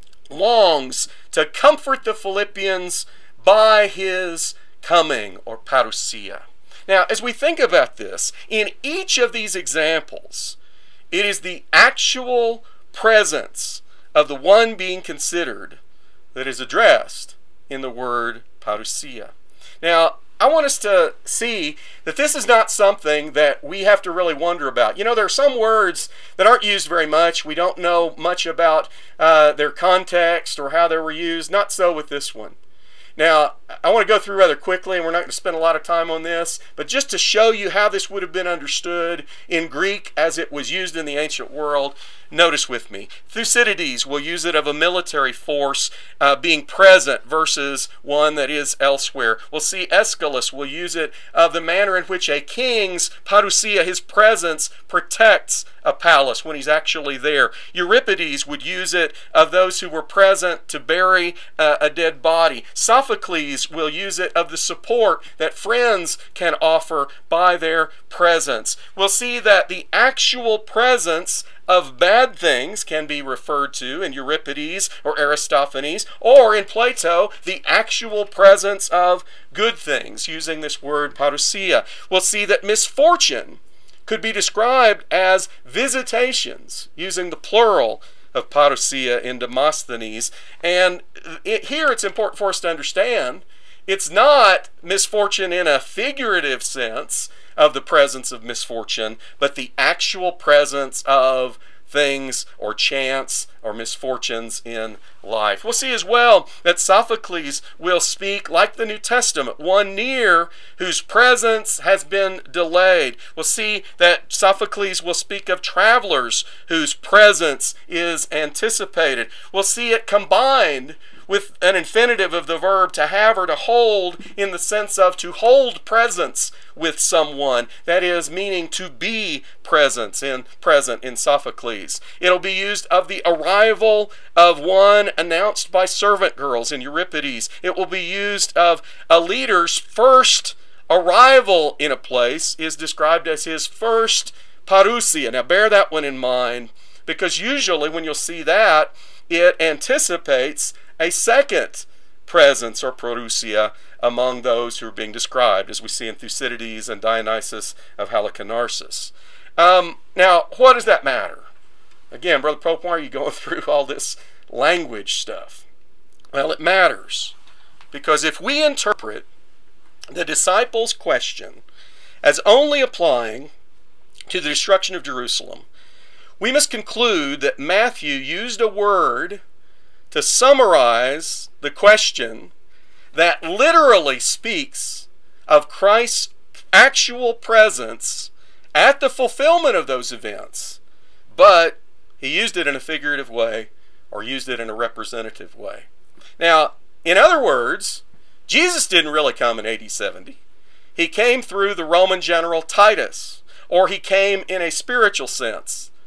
longs to comfort the Philippians by his coming, or parousia. Now, as we think about this, in each of these examples, it is the actual presence of the one being considered that is addressed in the word parousia. Now, I want us to see that this is not something that we have to really wonder about. You know, there are some words that aren't used very much. We don't know much about uh, their context or how they were used. Not so with this one. Now, I want to go through rather quickly, and we're not going to spend a lot of time on this, but just to show you how this would have been understood in Greek as it was used in the ancient world, notice with me. Thucydides will use it of a military force uh, being present versus one that is elsewhere. We'll see Aeschylus will use it of the manner in which a king's parousia, his presence, protects a palace when he's actually there. Euripides would use it of those who were present to bury uh, a dead body. Sophocles will use it of the support that friends can offer by their presence. We'll see that the actual presence of bad things can be referred to in Euripides or Aristophanes, or in Plato, the actual presence of good things, using this word parousia. We'll see that misfortune could be described as visitations, using the plural of parousia in Demosthenes. And it, here it's important for us to understand it's not misfortune in a figurative sense of the presence of misfortune, but the actual presence of things or chance or misfortunes in life. We'll see as well that Sophocles will speak like the New Testament, one near whose presence has been delayed. We'll see that Sophocles will speak of travelers whose presence is anticipated. We'll see it combined with an infinitive of the verb to have or to hold, in the sense of to hold presence with someone, that is, meaning to be present in present in Sophocles. It'll be used of the arrival of one announced by servant girls in Euripides. It will be used of a leader's first arrival in a place is described as his first parousia. Now bear that one in mind, because usually when you'll see that, it anticipates a second presence or parousia among those who are being described, as we see in Thucydides and Dionysius of Halicarnassus. Um, now, what does that matter? Again, Brother Pope, why are you going through all this language stuff? Well, it matters because if we interpret the disciples' question as only applying to the destruction of Jerusalem, we must conclude that Matthew used a word to summarize the question that literally speaks of Christ's actual presence at the fulfillment of those events, but he used it in a figurative way or used it in a representative way. Now, in other words, Jesus didn't really come in A D seventy. He came through the Roman general Titus, or he came in a spiritual sense.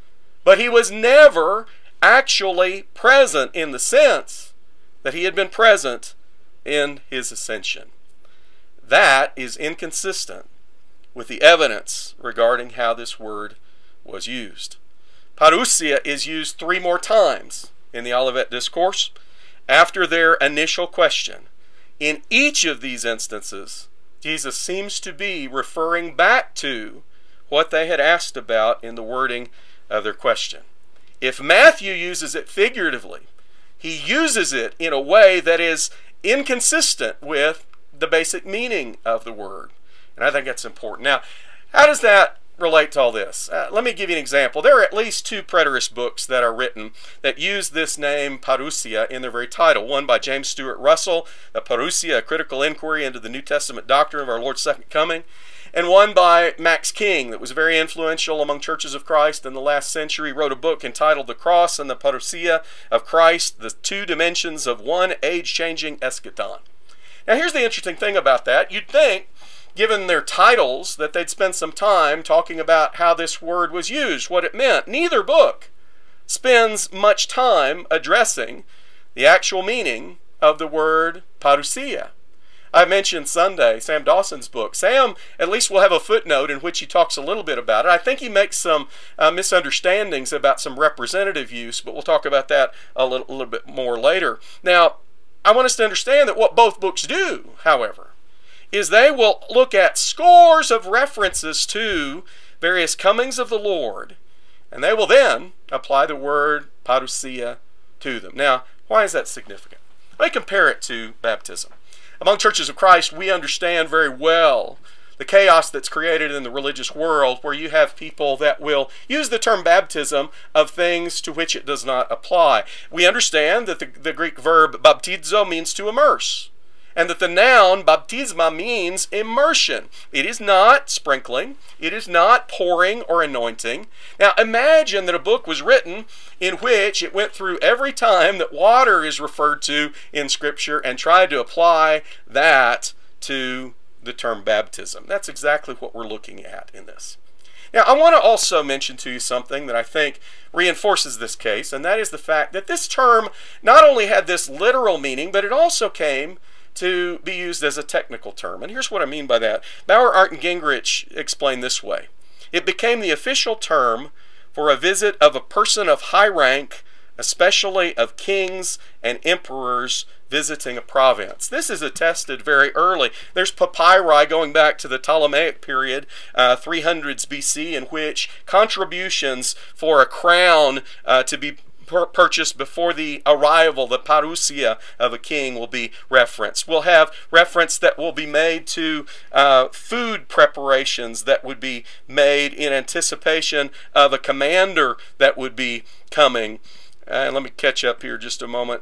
but he was never actually present in the sense that he had been present in his ascension. That is inconsistent with the evidence regarding how this word was used. Parousia is used three more times in the Olivet Discourse after their initial question. In each of these instances, Jesus seems to be referring back to what they had asked about in the wording of their question. If Matthew uses it figuratively, he uses it in a way that is inconsistent with the basic meaning of the word. And I think that's important. Now, how does that relate to all this? Uh, let me give you an example. There are at least two preterist books that are written that use this name parousia in their very title. One by James Stuart Russell, the Parousia, a critical inquiry into the New Testament doctrine of our Lord's second coming, and one by Max King that was very influential among churches of Christ in the last century, wrote a book entitled The Cross and the Parousia of Christ, the Two Dimensions of One Age-Changing Eschaton. Now here's the interesting thing about that. You'd think, given their titles, that they'd spend some time talking about how this word was used, what it meant. Neither book spends much time addressing the actual meaning of the word parousia. I mentioned Sunday, Sam Dawson's book. Sam at least will have a footnote in which he talks a little bit about it. I think he makes some uh, misunderstandings about some representative use, but we'll talk about that a little, a little bit more later. Now, I want us to understand that what both books do, however, is they will look at scores of references to various comings of the Lord, and they will then apply the word parousia to them. Now, why is that significant? Let me compare it to baptism. Among churches of Christ, we understand very well the chaos that's created in the religious world, where you have people that will use the term baptism of things to which it does not apply. We understand that the, the Greek verb baptizo means to immerse, and that the noun baptisma means immersion. It is not sprinkling. It is not pouring or anointing. Now imagine that a book was written in which it went through every time that water is referred to in Scripture and tried to apply that to the term baptism. That's exactly what we're looking at in this. Now, I want to also mention to you something that I think reinforces this case, and that is the fact that this term not only had this literal meaning, but it also came to be used as a technical term. And here's what I mean by that. Bauer, Art, and Gingrich explain this way. It became the official term for a visit of a person of high rank, especially of kings and emperors visiting a province. This is attested very early. There's papyri going back to the Ptolemaic period, uh, three hundreds B C, in which contributions for a crown uh, to be purchased before the arrival, the parousia of a king, will be referenced. We'll have reference that will be made to uh, food preparations that would be made in anticipation of a commander that would be coming. And uh, let me catch up here just a moment.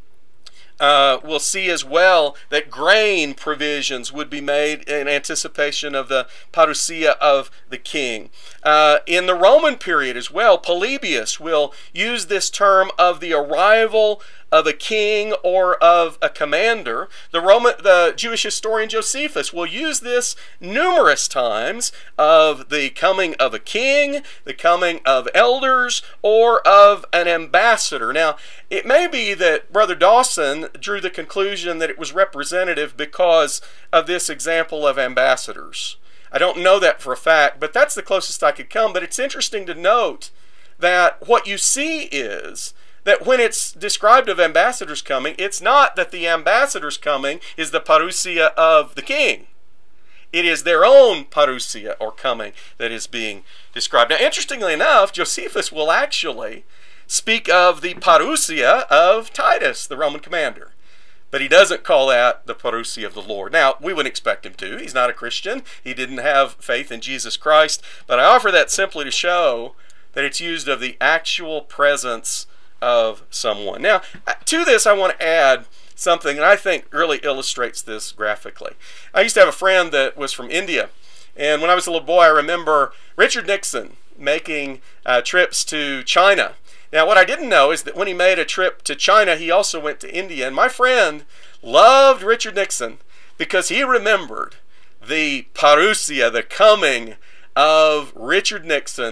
Uh, we'll see as well that grain provisions would be made in anticipation of the parousia of the king. Uh, in the Roman period as well, Polybius will use this term of the arrival of a king or of a commander. The Roman, the Jewish historian Josephus will use this numerous times of the coming of a king, the coming of elders, or of an ambassador. Now, it may be that Brother Dawson drew the conclusion that it was representative because of this example of ambassadors. I don't know that for a fact, but that's the closest I could come. But it's interesting to note that what you see is that when it's described of ambassadors coming, it's not that the ambassadors coming is the parousia of the king. It is their own parousia or coming that is being described. Now, interestingly enough, Josephus will actually speak of the parousia of Titus, the Roman commander. But he doesn't call that the parousia of the Lord. Now, we wouldn't expect him to. He's not a Christian. He didn't have faith in Jesus Christ. But I offer that simply to show that it's used of the actual presence of someone. Now, to this I want to add something that I think really illustrates this graphically. I used to have a friend that was from India, and when I was a little boy, I remember Richard Nixon making uh, trips to China. Now, what I didn't know is that when he made a trip to China, he also went to India, and my friend loved Richard Nixon because he remembered the parousia, the coming of Richard Nixon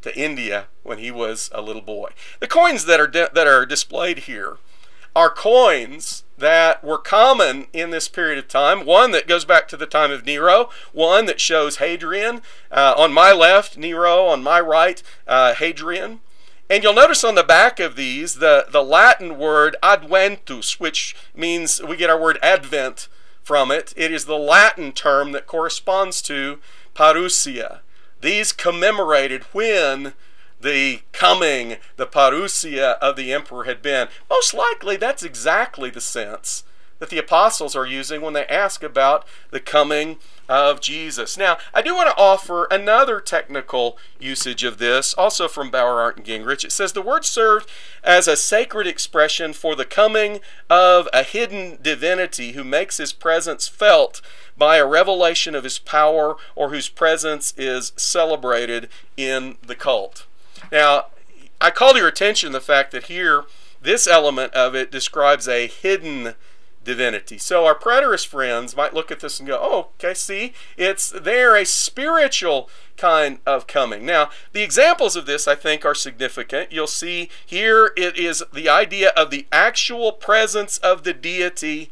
to India when he was a little boy. The coins that are di- that are displayed here are coins that were common in this period of time. One that goes back to the time of Nero, one that shows Hadrian. Uh, on my left, Nero, on my right, uh, Hadrian. And you'll notice on the back of these the, the Latin word adventus, which means we get our word advent from it. It is the Latin term that corresponds to parousia. These commemorated when the coming, the parousia of the emperor had been. Most likely that's exactly the sense that the apostles are using when they ask about the coming of Jesus. Now, I do want to offer another technical usage of this, also from Bauer, Art, and Gingrich. It says the word served as a sacred expression for the coming of a hidden divinity who makes his presence felt by a revelation of his power or whose presence is celebrated in the cult. Now, I call your attention to the fact that here, this element of it describes a hidden divinity. So our preterist friends might look at this and go, oh, okay, see, it's there a spiritual kind of coming. Now, the examples of this, I think, are significant. You'll see here it is the idea of the actual presence of the deity,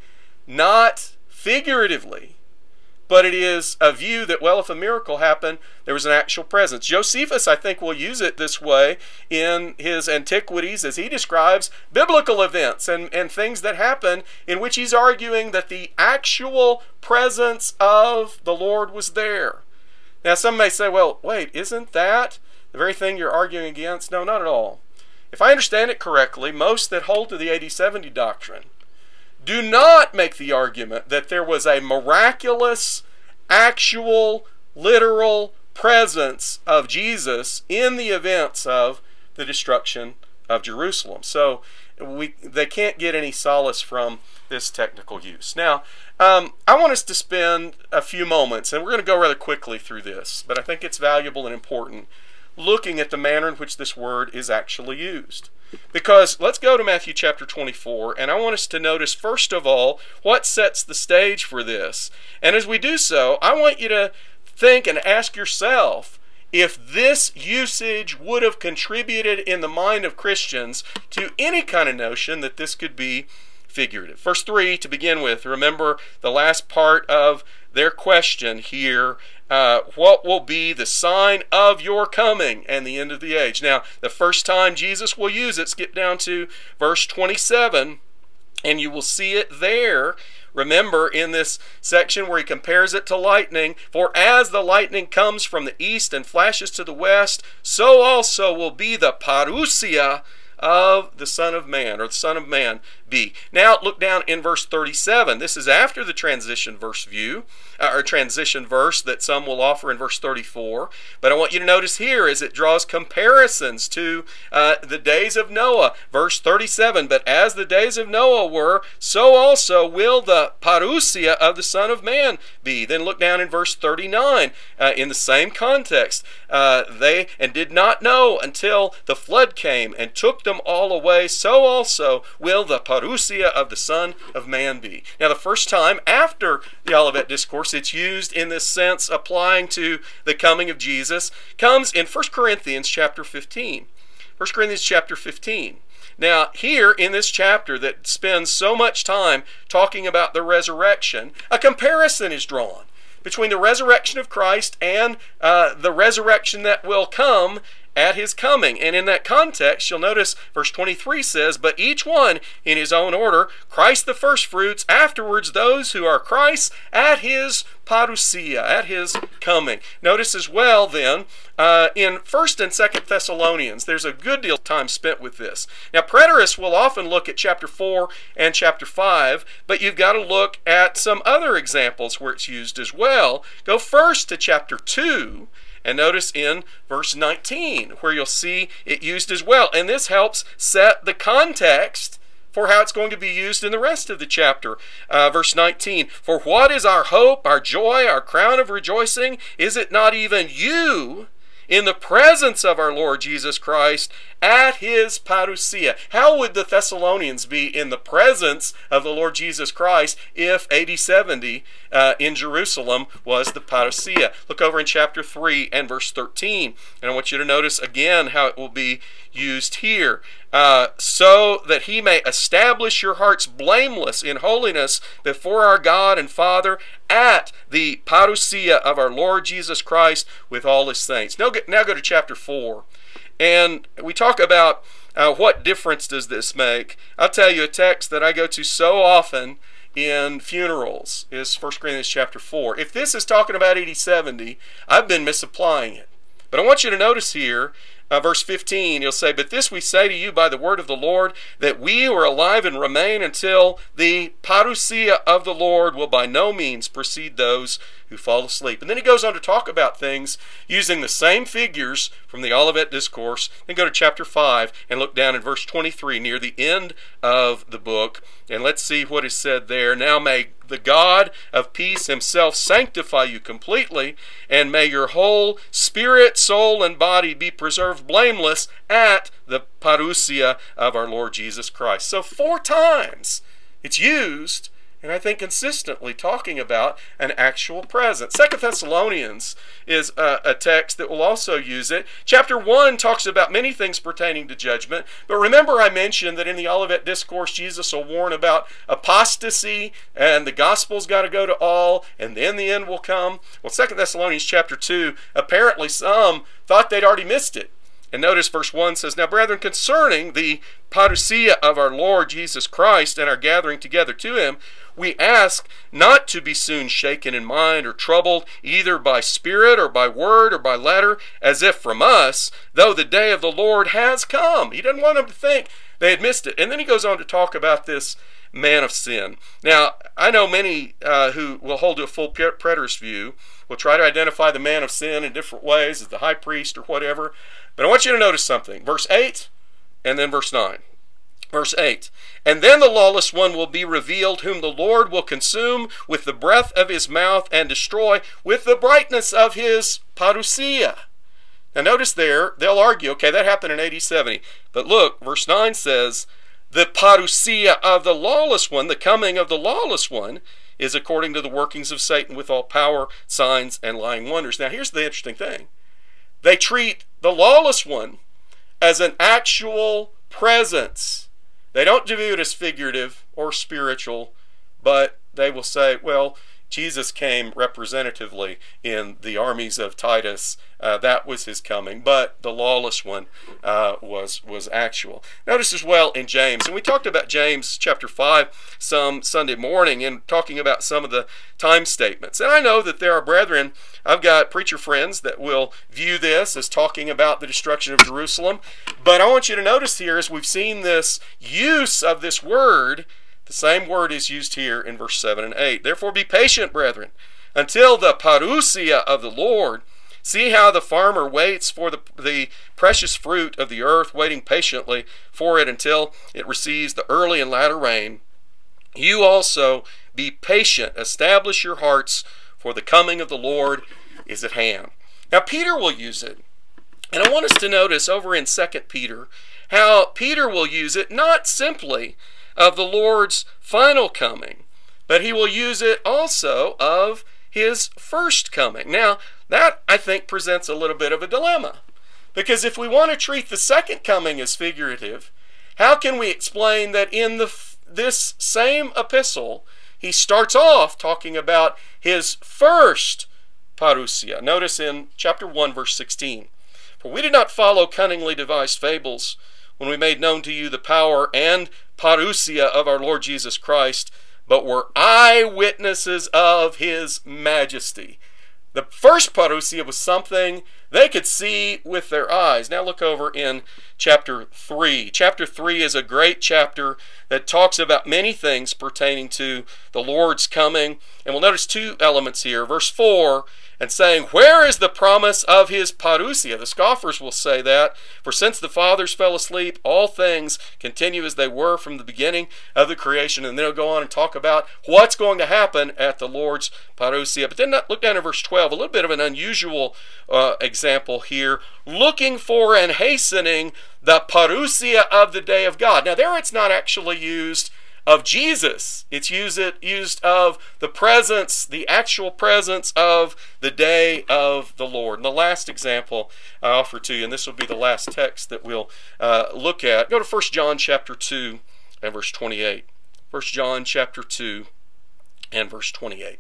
not figuratively, but it is a view that, well, if a miracle happened, there was an actual presence. Josephus, I think, will use it this way in his Antiquities as he describes biblical events and, and things that happen in which he's arguing that the actual presence of the Lord was there. Now, some may say, well, wait, isn't that the very thing you're arguing against? No, not at all. If I understand it correctly, most that hold to the A D seventy doctrine do not make the argument that there was a miraculous, actual, literal presence of Jesus in the events of the destruction of Jerusalem. So we they can't get any solace from this technical use. Now, um, I want us to spend a few moments, and we're going to go rather quickly through this, but I think it's valuable and important, looking at the manner in which this word is actually used. Because let's go to Matthew chapter twenty-four, and I want us to notice, first of all, what sets the stage for this. And as we do so, I want you to think and ask yourself if this usage would have contributed in the mind of Christians to any kind of notion that this could be figurative. Verse three, to begin with, remember the last part of their question here. Uh, what will be the sign of your coming and the end of the age? Now, the first time Jesus will use it, skip down to verse twenty-seven, and you will see it there. Remember in this section where he compares it to lightning, for as the lightning comes from the east and flashes to the west, so also will be the parousia of the Son of Man, or the Son of Man be. Now look down in verse thirty-seven. This is after the transition verse view, uh, or transition verse that some will offer in verse thirty-four. But I want you to notice here as it draws comparisons to uh, the days of Noah. Verse thirty-seven, but as the days of Noah were, so also will the parousia of the Son of Man be. Then look down in verse thirty-nine. Uh, in the same context, uh, they and did not know until the flood came and took them all away, so also will the parousia of the Son of Man be. Now the first time after the Olivet Discourse it's used in this sense applying to the coming of Jesus comes in First Corinthians chapter fifteen. First Corinthians chapter fifteen. Now here in this chapter that spends so much time talking about the resurrection, a comparison is drawn between the resurrection of Christ and uh, the resurrection that will come at his coming. And in that context, you'll notice verse twenty-three says, but each one in his own order, Christ the firstfruits, afterwards those who are Christ's at his parousia, at his coming. Notice as well then, uh, in First and Second Thessalonians, there's a good deal of time spent with this. Now preterists will often look at chapter four and chapter five, but you've got to look at some other examples where it's used as well. Go first to chapter two, and notice in verse nineteen, where you'll see it used as well. And this helps set the context for how it's going to be used in the rest of the chapter. Uh, verse nineteen, for what is our hope, our joy, our crown of rejoicing? Is it not even you, in the presence of our Lord Jesus Christ at his parousia. How would the Thessalonians be in the presence of the Lord Jesus Christ if A D seventy uh, in Jerusalem was the parousia? Look over in chapter three and verse thirteen. And I want you to notice again how it will be used here. Uh, so that he may establish your hearts blameless in holiness before our God and Father at the parousia of our Lord Jesus Christ with all his saints. Now, now go to chapter four. And we talk about uh, what difference does this make. I'll tell you a text that I go to so often in funerals is First Corinthians chapter four. If this is talking about A D seventy, I've been misapplying it. But I want you to notice here, Uh, verse fifteen, he'll say, "But this we say to you by the word of the Lord, that we who are alive and remain until the parousia of the Lord will by no means precede those who fall asleep." And then he goes on to talk about things using the same figures from the Olivet Discourse. Then go to chapter five and look down in verse twenty-three near the end of the book. And let's see what is said there. "Now may the God of peace himself sanctify you completely, and may your whole spirit, soul, and body be preserved blameless at the parousia of our Lord Jesus Christ." So four times it's used, and I think consistently talking about an actual presence. Second Thessalonians is a, a text that will also use it. Chapter one talks about many things pertaining to judgment, but remember I mentioned that in the Olivet Discourse Jesus will warn about apostasy, and the gospel's got to go to all, and then the end will come. Well, Second Thessalonians chapter two, apparently some thought they'd already missed it. And notice verse one says, "Now, brethren, concerning the parousia of our Lord Jesus Christ and our gathering together to him, we ask not to be soon shaken in mind or troubled, either by spirit or by word or by letter, as if from us, though the day of the Lord has come." He doesn't want them to think they had missed it. And then he goes on to talk about this man of sin. Now, I know many uh, who will hold to a full preterist view will try to identify the man of sin in different ways as the high priest or whatever. But I want you to notice something. Verse eight and then verse nine. Verse eight, "And then the lawless one will be revealed, whom the Lord will consume with the breath of his mouth and destroy with the brightness of his parousia." Now notice there, they'll argue, okay, that happened in A D seventy. But look, verse nine says, "The parousia of the lawless one," the coming of the lawless one, "is according to the workings of Satan with all power, signs, and lying wonders." Now here's the interesting thing. They treat the lawless one as an actual presence. They don't view it as figurative or spiritual, but they will say, well, Jesus came representatively in the armies of Titus. Uh, that was his coming, but the lawless one uh, was was actual. Notice as well in James, and we talked about James chapter five some Sunday morning in talking about some of the time statements. And I know that there are brethren, I've got preacher friends that will view this as talking about the destruction of Jerusalem, but I want you to notice here, as we've seen this use of this word, the same word is used here in verse seven and eight. "Therefore be patient, brethren, until the parousia of the Lord. See how the farmer waits for the, the precious fruit of the earth, waiting patiently for it until it receives the early and latter rain. You also be patient. Establish your hearts, for the coming of the Lord is at hand." Now Peter will use it. And I want us to notice over in Second Peter how Peter will use it not simply of the Lord's final coming, but he will use it also of his first coming. Now, that, I think, presents a little bit of a dilemma. Because if we want to treat the second coming as figurative, how can we explain that in the this same epistle, he starts off talking about his first parousia? Notice in chapter one, verse sixteen. "For we did not follow cunningly devised fables when we made known to you the power and parousia of our Lord Jesus Christ, but were eyewitnesses of his majesty." The first parousia was something they could see with their eyes. Now look over in chapter three. Chapter three is a great chapter that talks about many things pertaining to the Lord's coming. And we'll notice two elements here. Verse four and saying, where is the promise of his parousia? The scoffers will say that, for since the fathers fell asleep, all things continue as they were from the beginning of the creation. And then he'll go on and talk about what's going to happen at the Lord's parousia. But then look down at verse twelve, a little bit of an unusual uh, example here. Looking for and hastening the parousia of the day of God. Now there it's not actually used of Jesus. It's used, it, used of the presence, the actual presence of the day of the Lord. And the last example I offer to you, and this will be the last text that we'll uh, look at, go to First John chapter two and verse twenty-eight. First John chapter two and verse twenty-eight.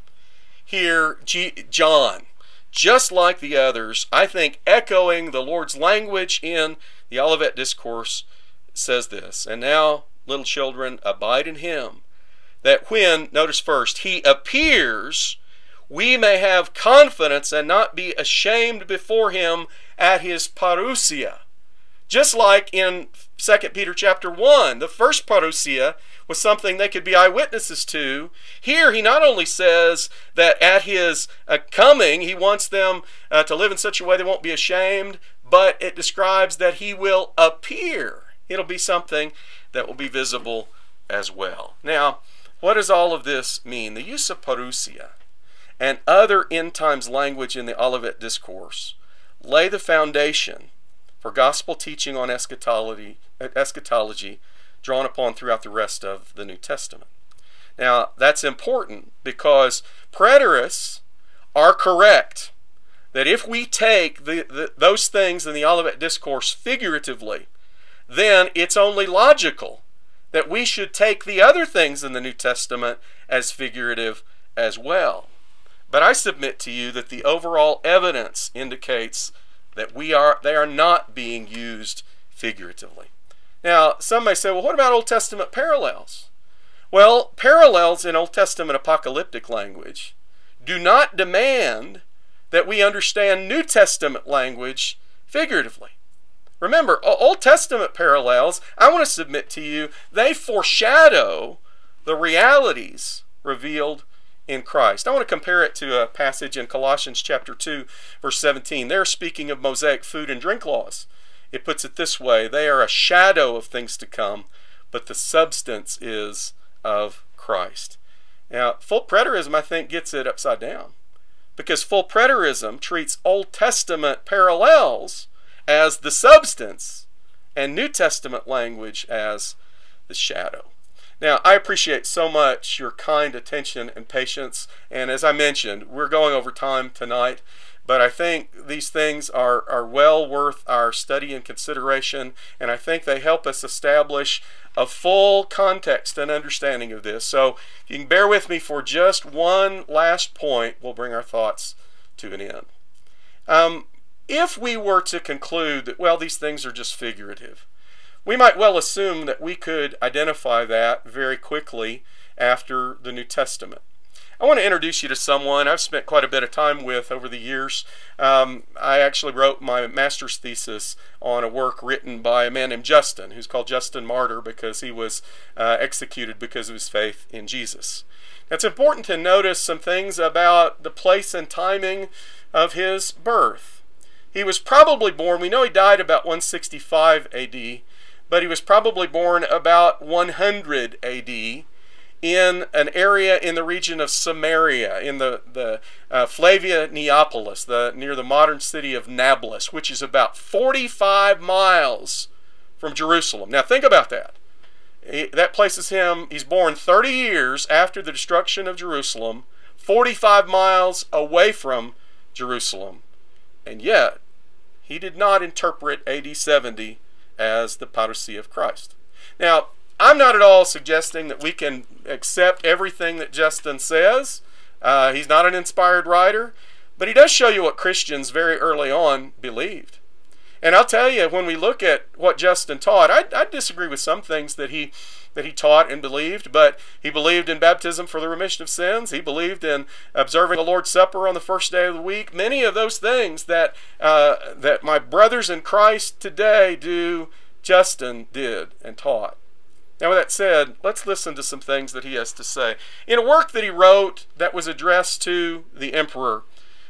Here, G- John, just like the others, I think echoing the Lord's language in the Olivet Discourse, says this, and now, little children, abide in him, that when, notice first, he appears, we may have confidence and not be ashamed before him at his parousia. Just like in Second Peter chapter one, the first parousia was something they could be eyewitnesses to. Here he not only says that at his uh, coming, he wants them uh, to live in such a way they won't be ashamed, but it describes that he will appear. It'll be something that will be visible as well. Now, what does all of this mean? The use of parousia and other end times language in the Olivet Discourse lay the foundation for gospel teaching on eschatology, eschatology drawn upon throughout the rest of the New Testament. Now, that's important because preterists are correct that if we take the, the, those things in the Olivet Discourse figuratively, then it's only logical that we should take the other things in the New Testament as figurative as well. But I submit to you that the overall evidence indicates that we are they are not being used figuratively. Now, some may say, well, what about Old Testament parallels? Well, parallels in Old Testament apocalyptic language do not demand that we understand New Testament language figuratively. Remember, Old Testament parallels, I want to submit to you, they foreshadow the realities revealed in Christ. I want to compare it to a passage in Colossians chapter two, verse seventeen. They're speaking of Mosaic food and drink laws. It puts it this way, they are a shadow of things to come, but the substance is of Christ. Now, full preterism, I think, gets it upside down, because full preterism treats Old Testament parallels as the substance and New Testament language as the shadow. Now, I appreciate so much your kind attention and patience, and as I mentioned, we're going over time tonight, but I think these things are, are well worth our study and consideration, and I think they help us establish a full context and understanding of this. So if you can bear with me for just one last point, we'll bring our thoughts to an end. Um, If we were to conclude that, well, these things are just figurative, we might well assume that we could identify that very quickly after the New Testament. I want to introduce you to someone I've spent quite a bit of time with over the years. Um, I actually wrote my master's thesis on a work written by a man named Justin, who's called Justin Martyr because he was uh, executed because of his faith in Jesus. Now, it's important to notice some things about the place and timing of his birth. He was probably born, we know he died about one sixty-five A D, but he was probably born about one hundred A D in an area in the region of Samaria, in the, the uh, Flavia Neapolis, the, near the modern city of Nablus, which is about forty-five miles from Jerusalem. Now think about that. He, that places him, he's born thirty years after the destruction of Jerusalem, forty-five miles away from Jerusalem. And yet, he did not interpret A D seventy as the parousia of Christ. Now, I'm not at all suggesting that we can accept everything that Justin says. Uh, he's not an inspired writer, but he does show you what Christians very early on believed. And I'll tell you, when we look at what Justin taught, I, I disagree with some things that he that he taught and believed, but he believed in baptism for the remission of sins. He believed in observing the Lord's Supper on the first day of the week. Many of those things that uh, that my brothers in Christ today do, Justin did and taught. Now, with that said, let's listen to some things that he has to say. In a work that he wrote that was addressed to the emperor,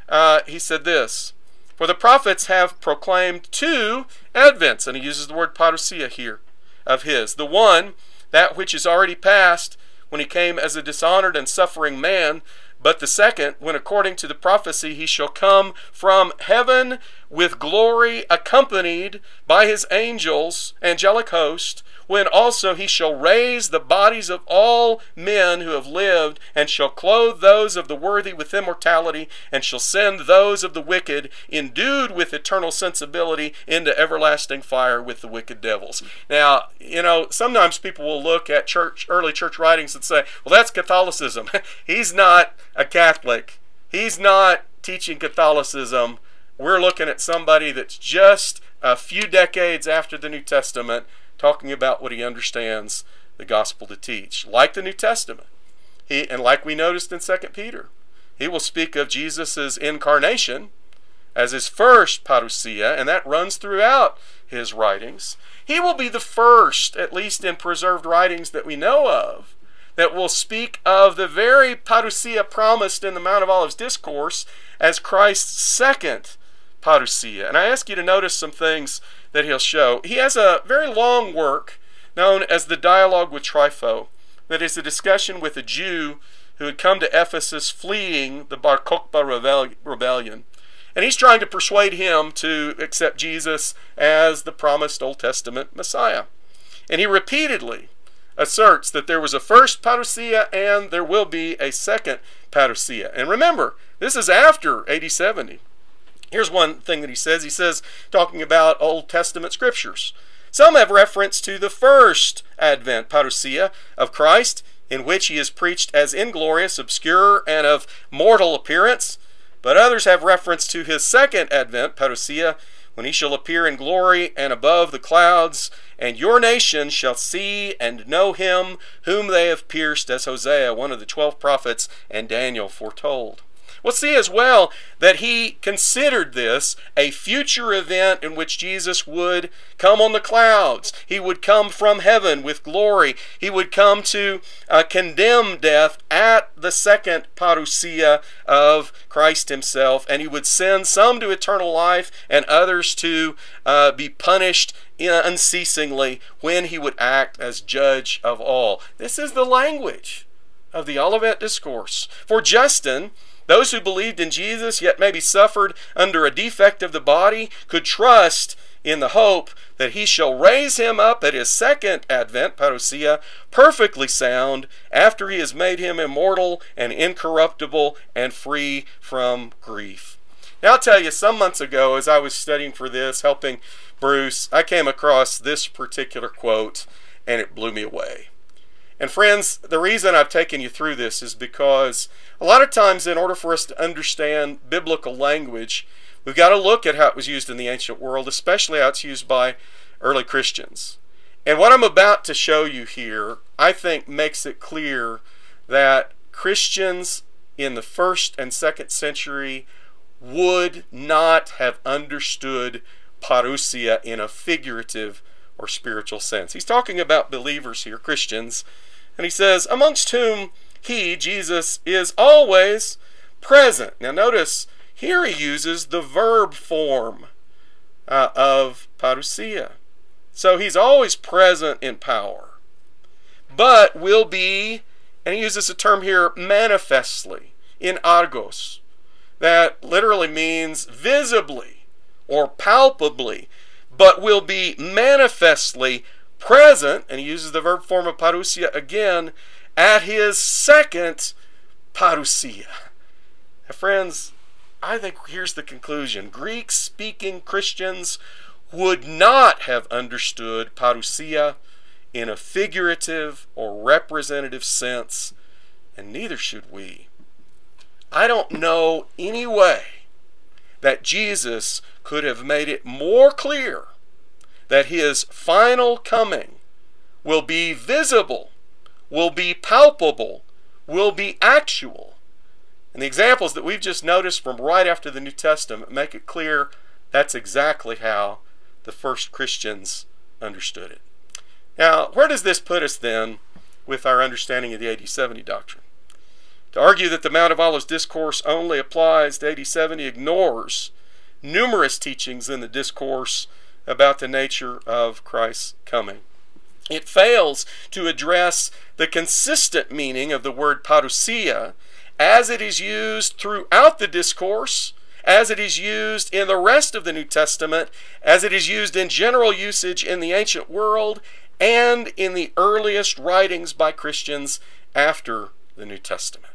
uh, he said this, "For the prophets have proclaimed two advents," and he uses the word parousia here of his. "The one, that which is already past, when he came as a dishonored and suffering man, but the second, when according to the prophecy he shall come from heaven with glory, accompanied by his angels, angelic host, when also he shall raise the bodies of all men who have lived, and shall clothe those of the worthy with immortality, and shall send those of the wicked, endued with eternal sensibility, into everlasting fire with the wicked devils." Now, you know, sometimes people will look at church, early church writings and say, well, that's Catholicism. He's not a Catholic. He's not teaching Catholicism. We're looking at somebody that's just a few decades after the New Testament, talking about what he understands the gospel to teach. Like the New Testament, he, and like we noticed in Second Peter, he will speak of Jesus' incarnation as his first parousia, and that runs throughout his writings. He will be the first, at least in preserved writings that we know of, that will speak of the very parousia promised in the Mount of Olives discourse as Christ's second parousia. And I ask you to notice some things that he'll show. He has a very long work known as the Dialogue with Trypho, that is a discussion with a Jew who had come to Ephesus fleeing the Bar Kokhba rebellion. And he's trying to persuade him to accept Jesus as the promised Old Testament Messiah. And he repeatedly asserts that there was a first parousia and there will be a second parousia. And remember, this is after A D seventy. Here's one thing that he says. He says, talking about Old Testament scriptures, "Some have reference to the first advent, parousia, of Christ, in which he is preached as inglorious, obscure, and of mortal appearance. But others have reference to his second advent, parousia, when he shall appear in glory and above the clouds, and your nation shall see and know him whom they have pierced, as Hosea, one of the twelve prophets, and Daniel foretold." We'll see as well that he considered this a future event in which Jesus would come on the clouds. He would come from heaven with glory. He would come to uh, condemn death at the second parousia of Christ himself, and he would send some to eternal life and others to uh, be punished unceasingly when he would act as judge of all. This is the language of the Olivet Discourse. For Justin, those who believed in Jesus yet maybe suffered under a defect of the body could trust in the hope that he shall raise him up at his second advent, parousia, perfectly sound, after he has made him immortal and incorruptible and free from grief. Now I'll tell you, some months ago as I was studying for this, helping Bruce, I came across this particular quote and it blew me away. And friends, the reason I've taken you through this is because a lot of times in order for us to understand biblical language, we've got to look at how it was used in the ancient world, especially how it's used by early Christians. And what I'm about to show you here, I think makes it clear that Christians in the first and second century would not have understood parousia in a figurative or spiritual sense. He's talking about believers here, Christians, and he says, amongst whom he, Jesus, is always present. Now notice, here he uses the verb form uh, of parousia. So he's always present in power, but will be, and he uses a term here, manifestly, in argos. That literally means visibly or palpably, but will be manifestly present, and he uses the verb form of parousia again, at his second parousia. Now, friends, I think here's the conclusion. Greek-speaking Christians would not have understood parousia in a figurative or representative sense, and neither should we. I don't know any way that Jesus could have made it more clear that his final coming will be visible, will be palpable, will be actual. And the examples that we've just noticed from right after the New Testament make it clear that's exactly how the first Christians understood it. Now, where does this put us then with our understanding of the A D seventy doctrine? To argue that the Mount of Olives discourse only applies to A D seventy ignores numerous teachings in the discourse about the nature of Christ's coming. It fails to address the consistent meaning of the word parousia as it is used throughout the discourse, as it is used in the rest of the New Testament, as it is used in general usage in the ancient world, and in the earliest writings by Christians after the New Testament.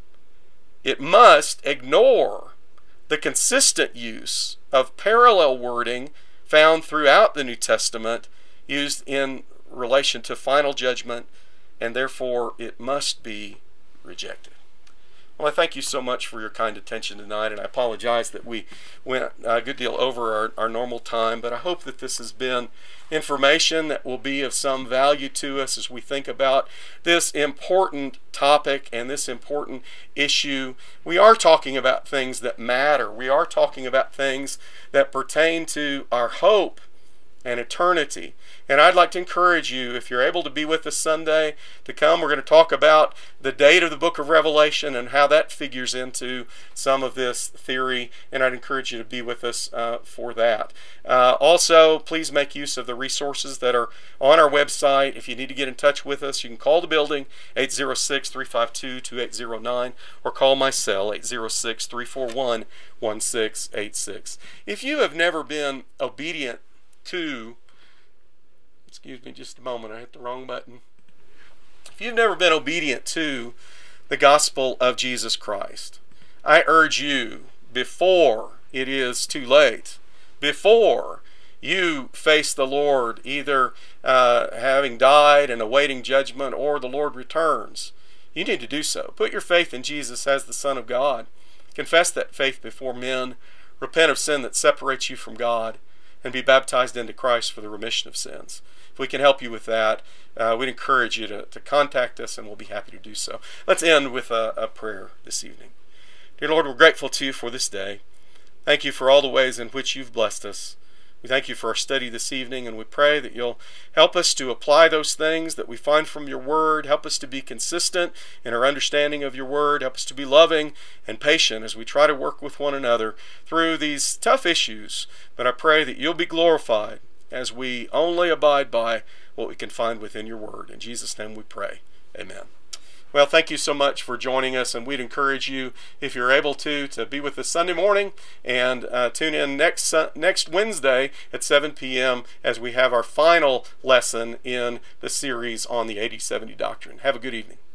It must ignore the consistent use of parallel wording found throughout the New Testament used in relation to final judgment, and therefore it must be rejected. Well, I thank you so much for your kind attention tonight, and I apologize that we went a good deal over our, our normal time, but I hope that this has been information that will be of some value to us as we think about this important topic and this important issue. We are talking about things that matter. We are talking about things that pertain to our hope and eternity. And I'd like to encourage you, if you're able to be with us Sunday, to come. We're going to talk about the date of the book of Revelation and how that figures into some of this theory, and I'd encourage you to be with us uh, for that. Uh, also, please make use of the resources that are on our website. If you need to get in touch with us, you can call the building, eight zero six, three five two, two eight zero nine, or call my cell, eight zero six, three four one, one six eight six. If you have never been obedient to, excuse me just a moment, I hit the wrong button. If you've never been obedient to the gospel of Jesus Christ, I urge you, before it is too late, before you face the Lord, either uh, having died and awaiting judgment or the Lord returns, you need to do so. Put your faith in Jesus as the Son of God. Confess that faith before men. Repent of sin that separates you from God, and be baptized into Christ for the remission of sins. If we can help you with that, uh, we'd encourage you to, to contact us, and we'll be happy to do so. Let's end with a, a prayer this evening. Dear Lord, we're grateful to you for this day. Thank you for all the ways in which you've blessed us. We thank you for our study this evening, and we pray that you'll help us to apply those things that we find from your word. Help us to be consistent in our understanding of your word. Help us to be loving and patient as we try to work with one another through these tough issues. But I pray that you'll be glorified as we only abide by what we can find within your word. In Jesus' name we pray. Amen. Well, thank you so much for joining us, and we'd encourage you, if you're able to, to be with us Sunday morning, and uh, tune in next uh, next Wednesday at seven p.m. as we have our final lesson in the series on the A D seventy doctrine. Have a good evening.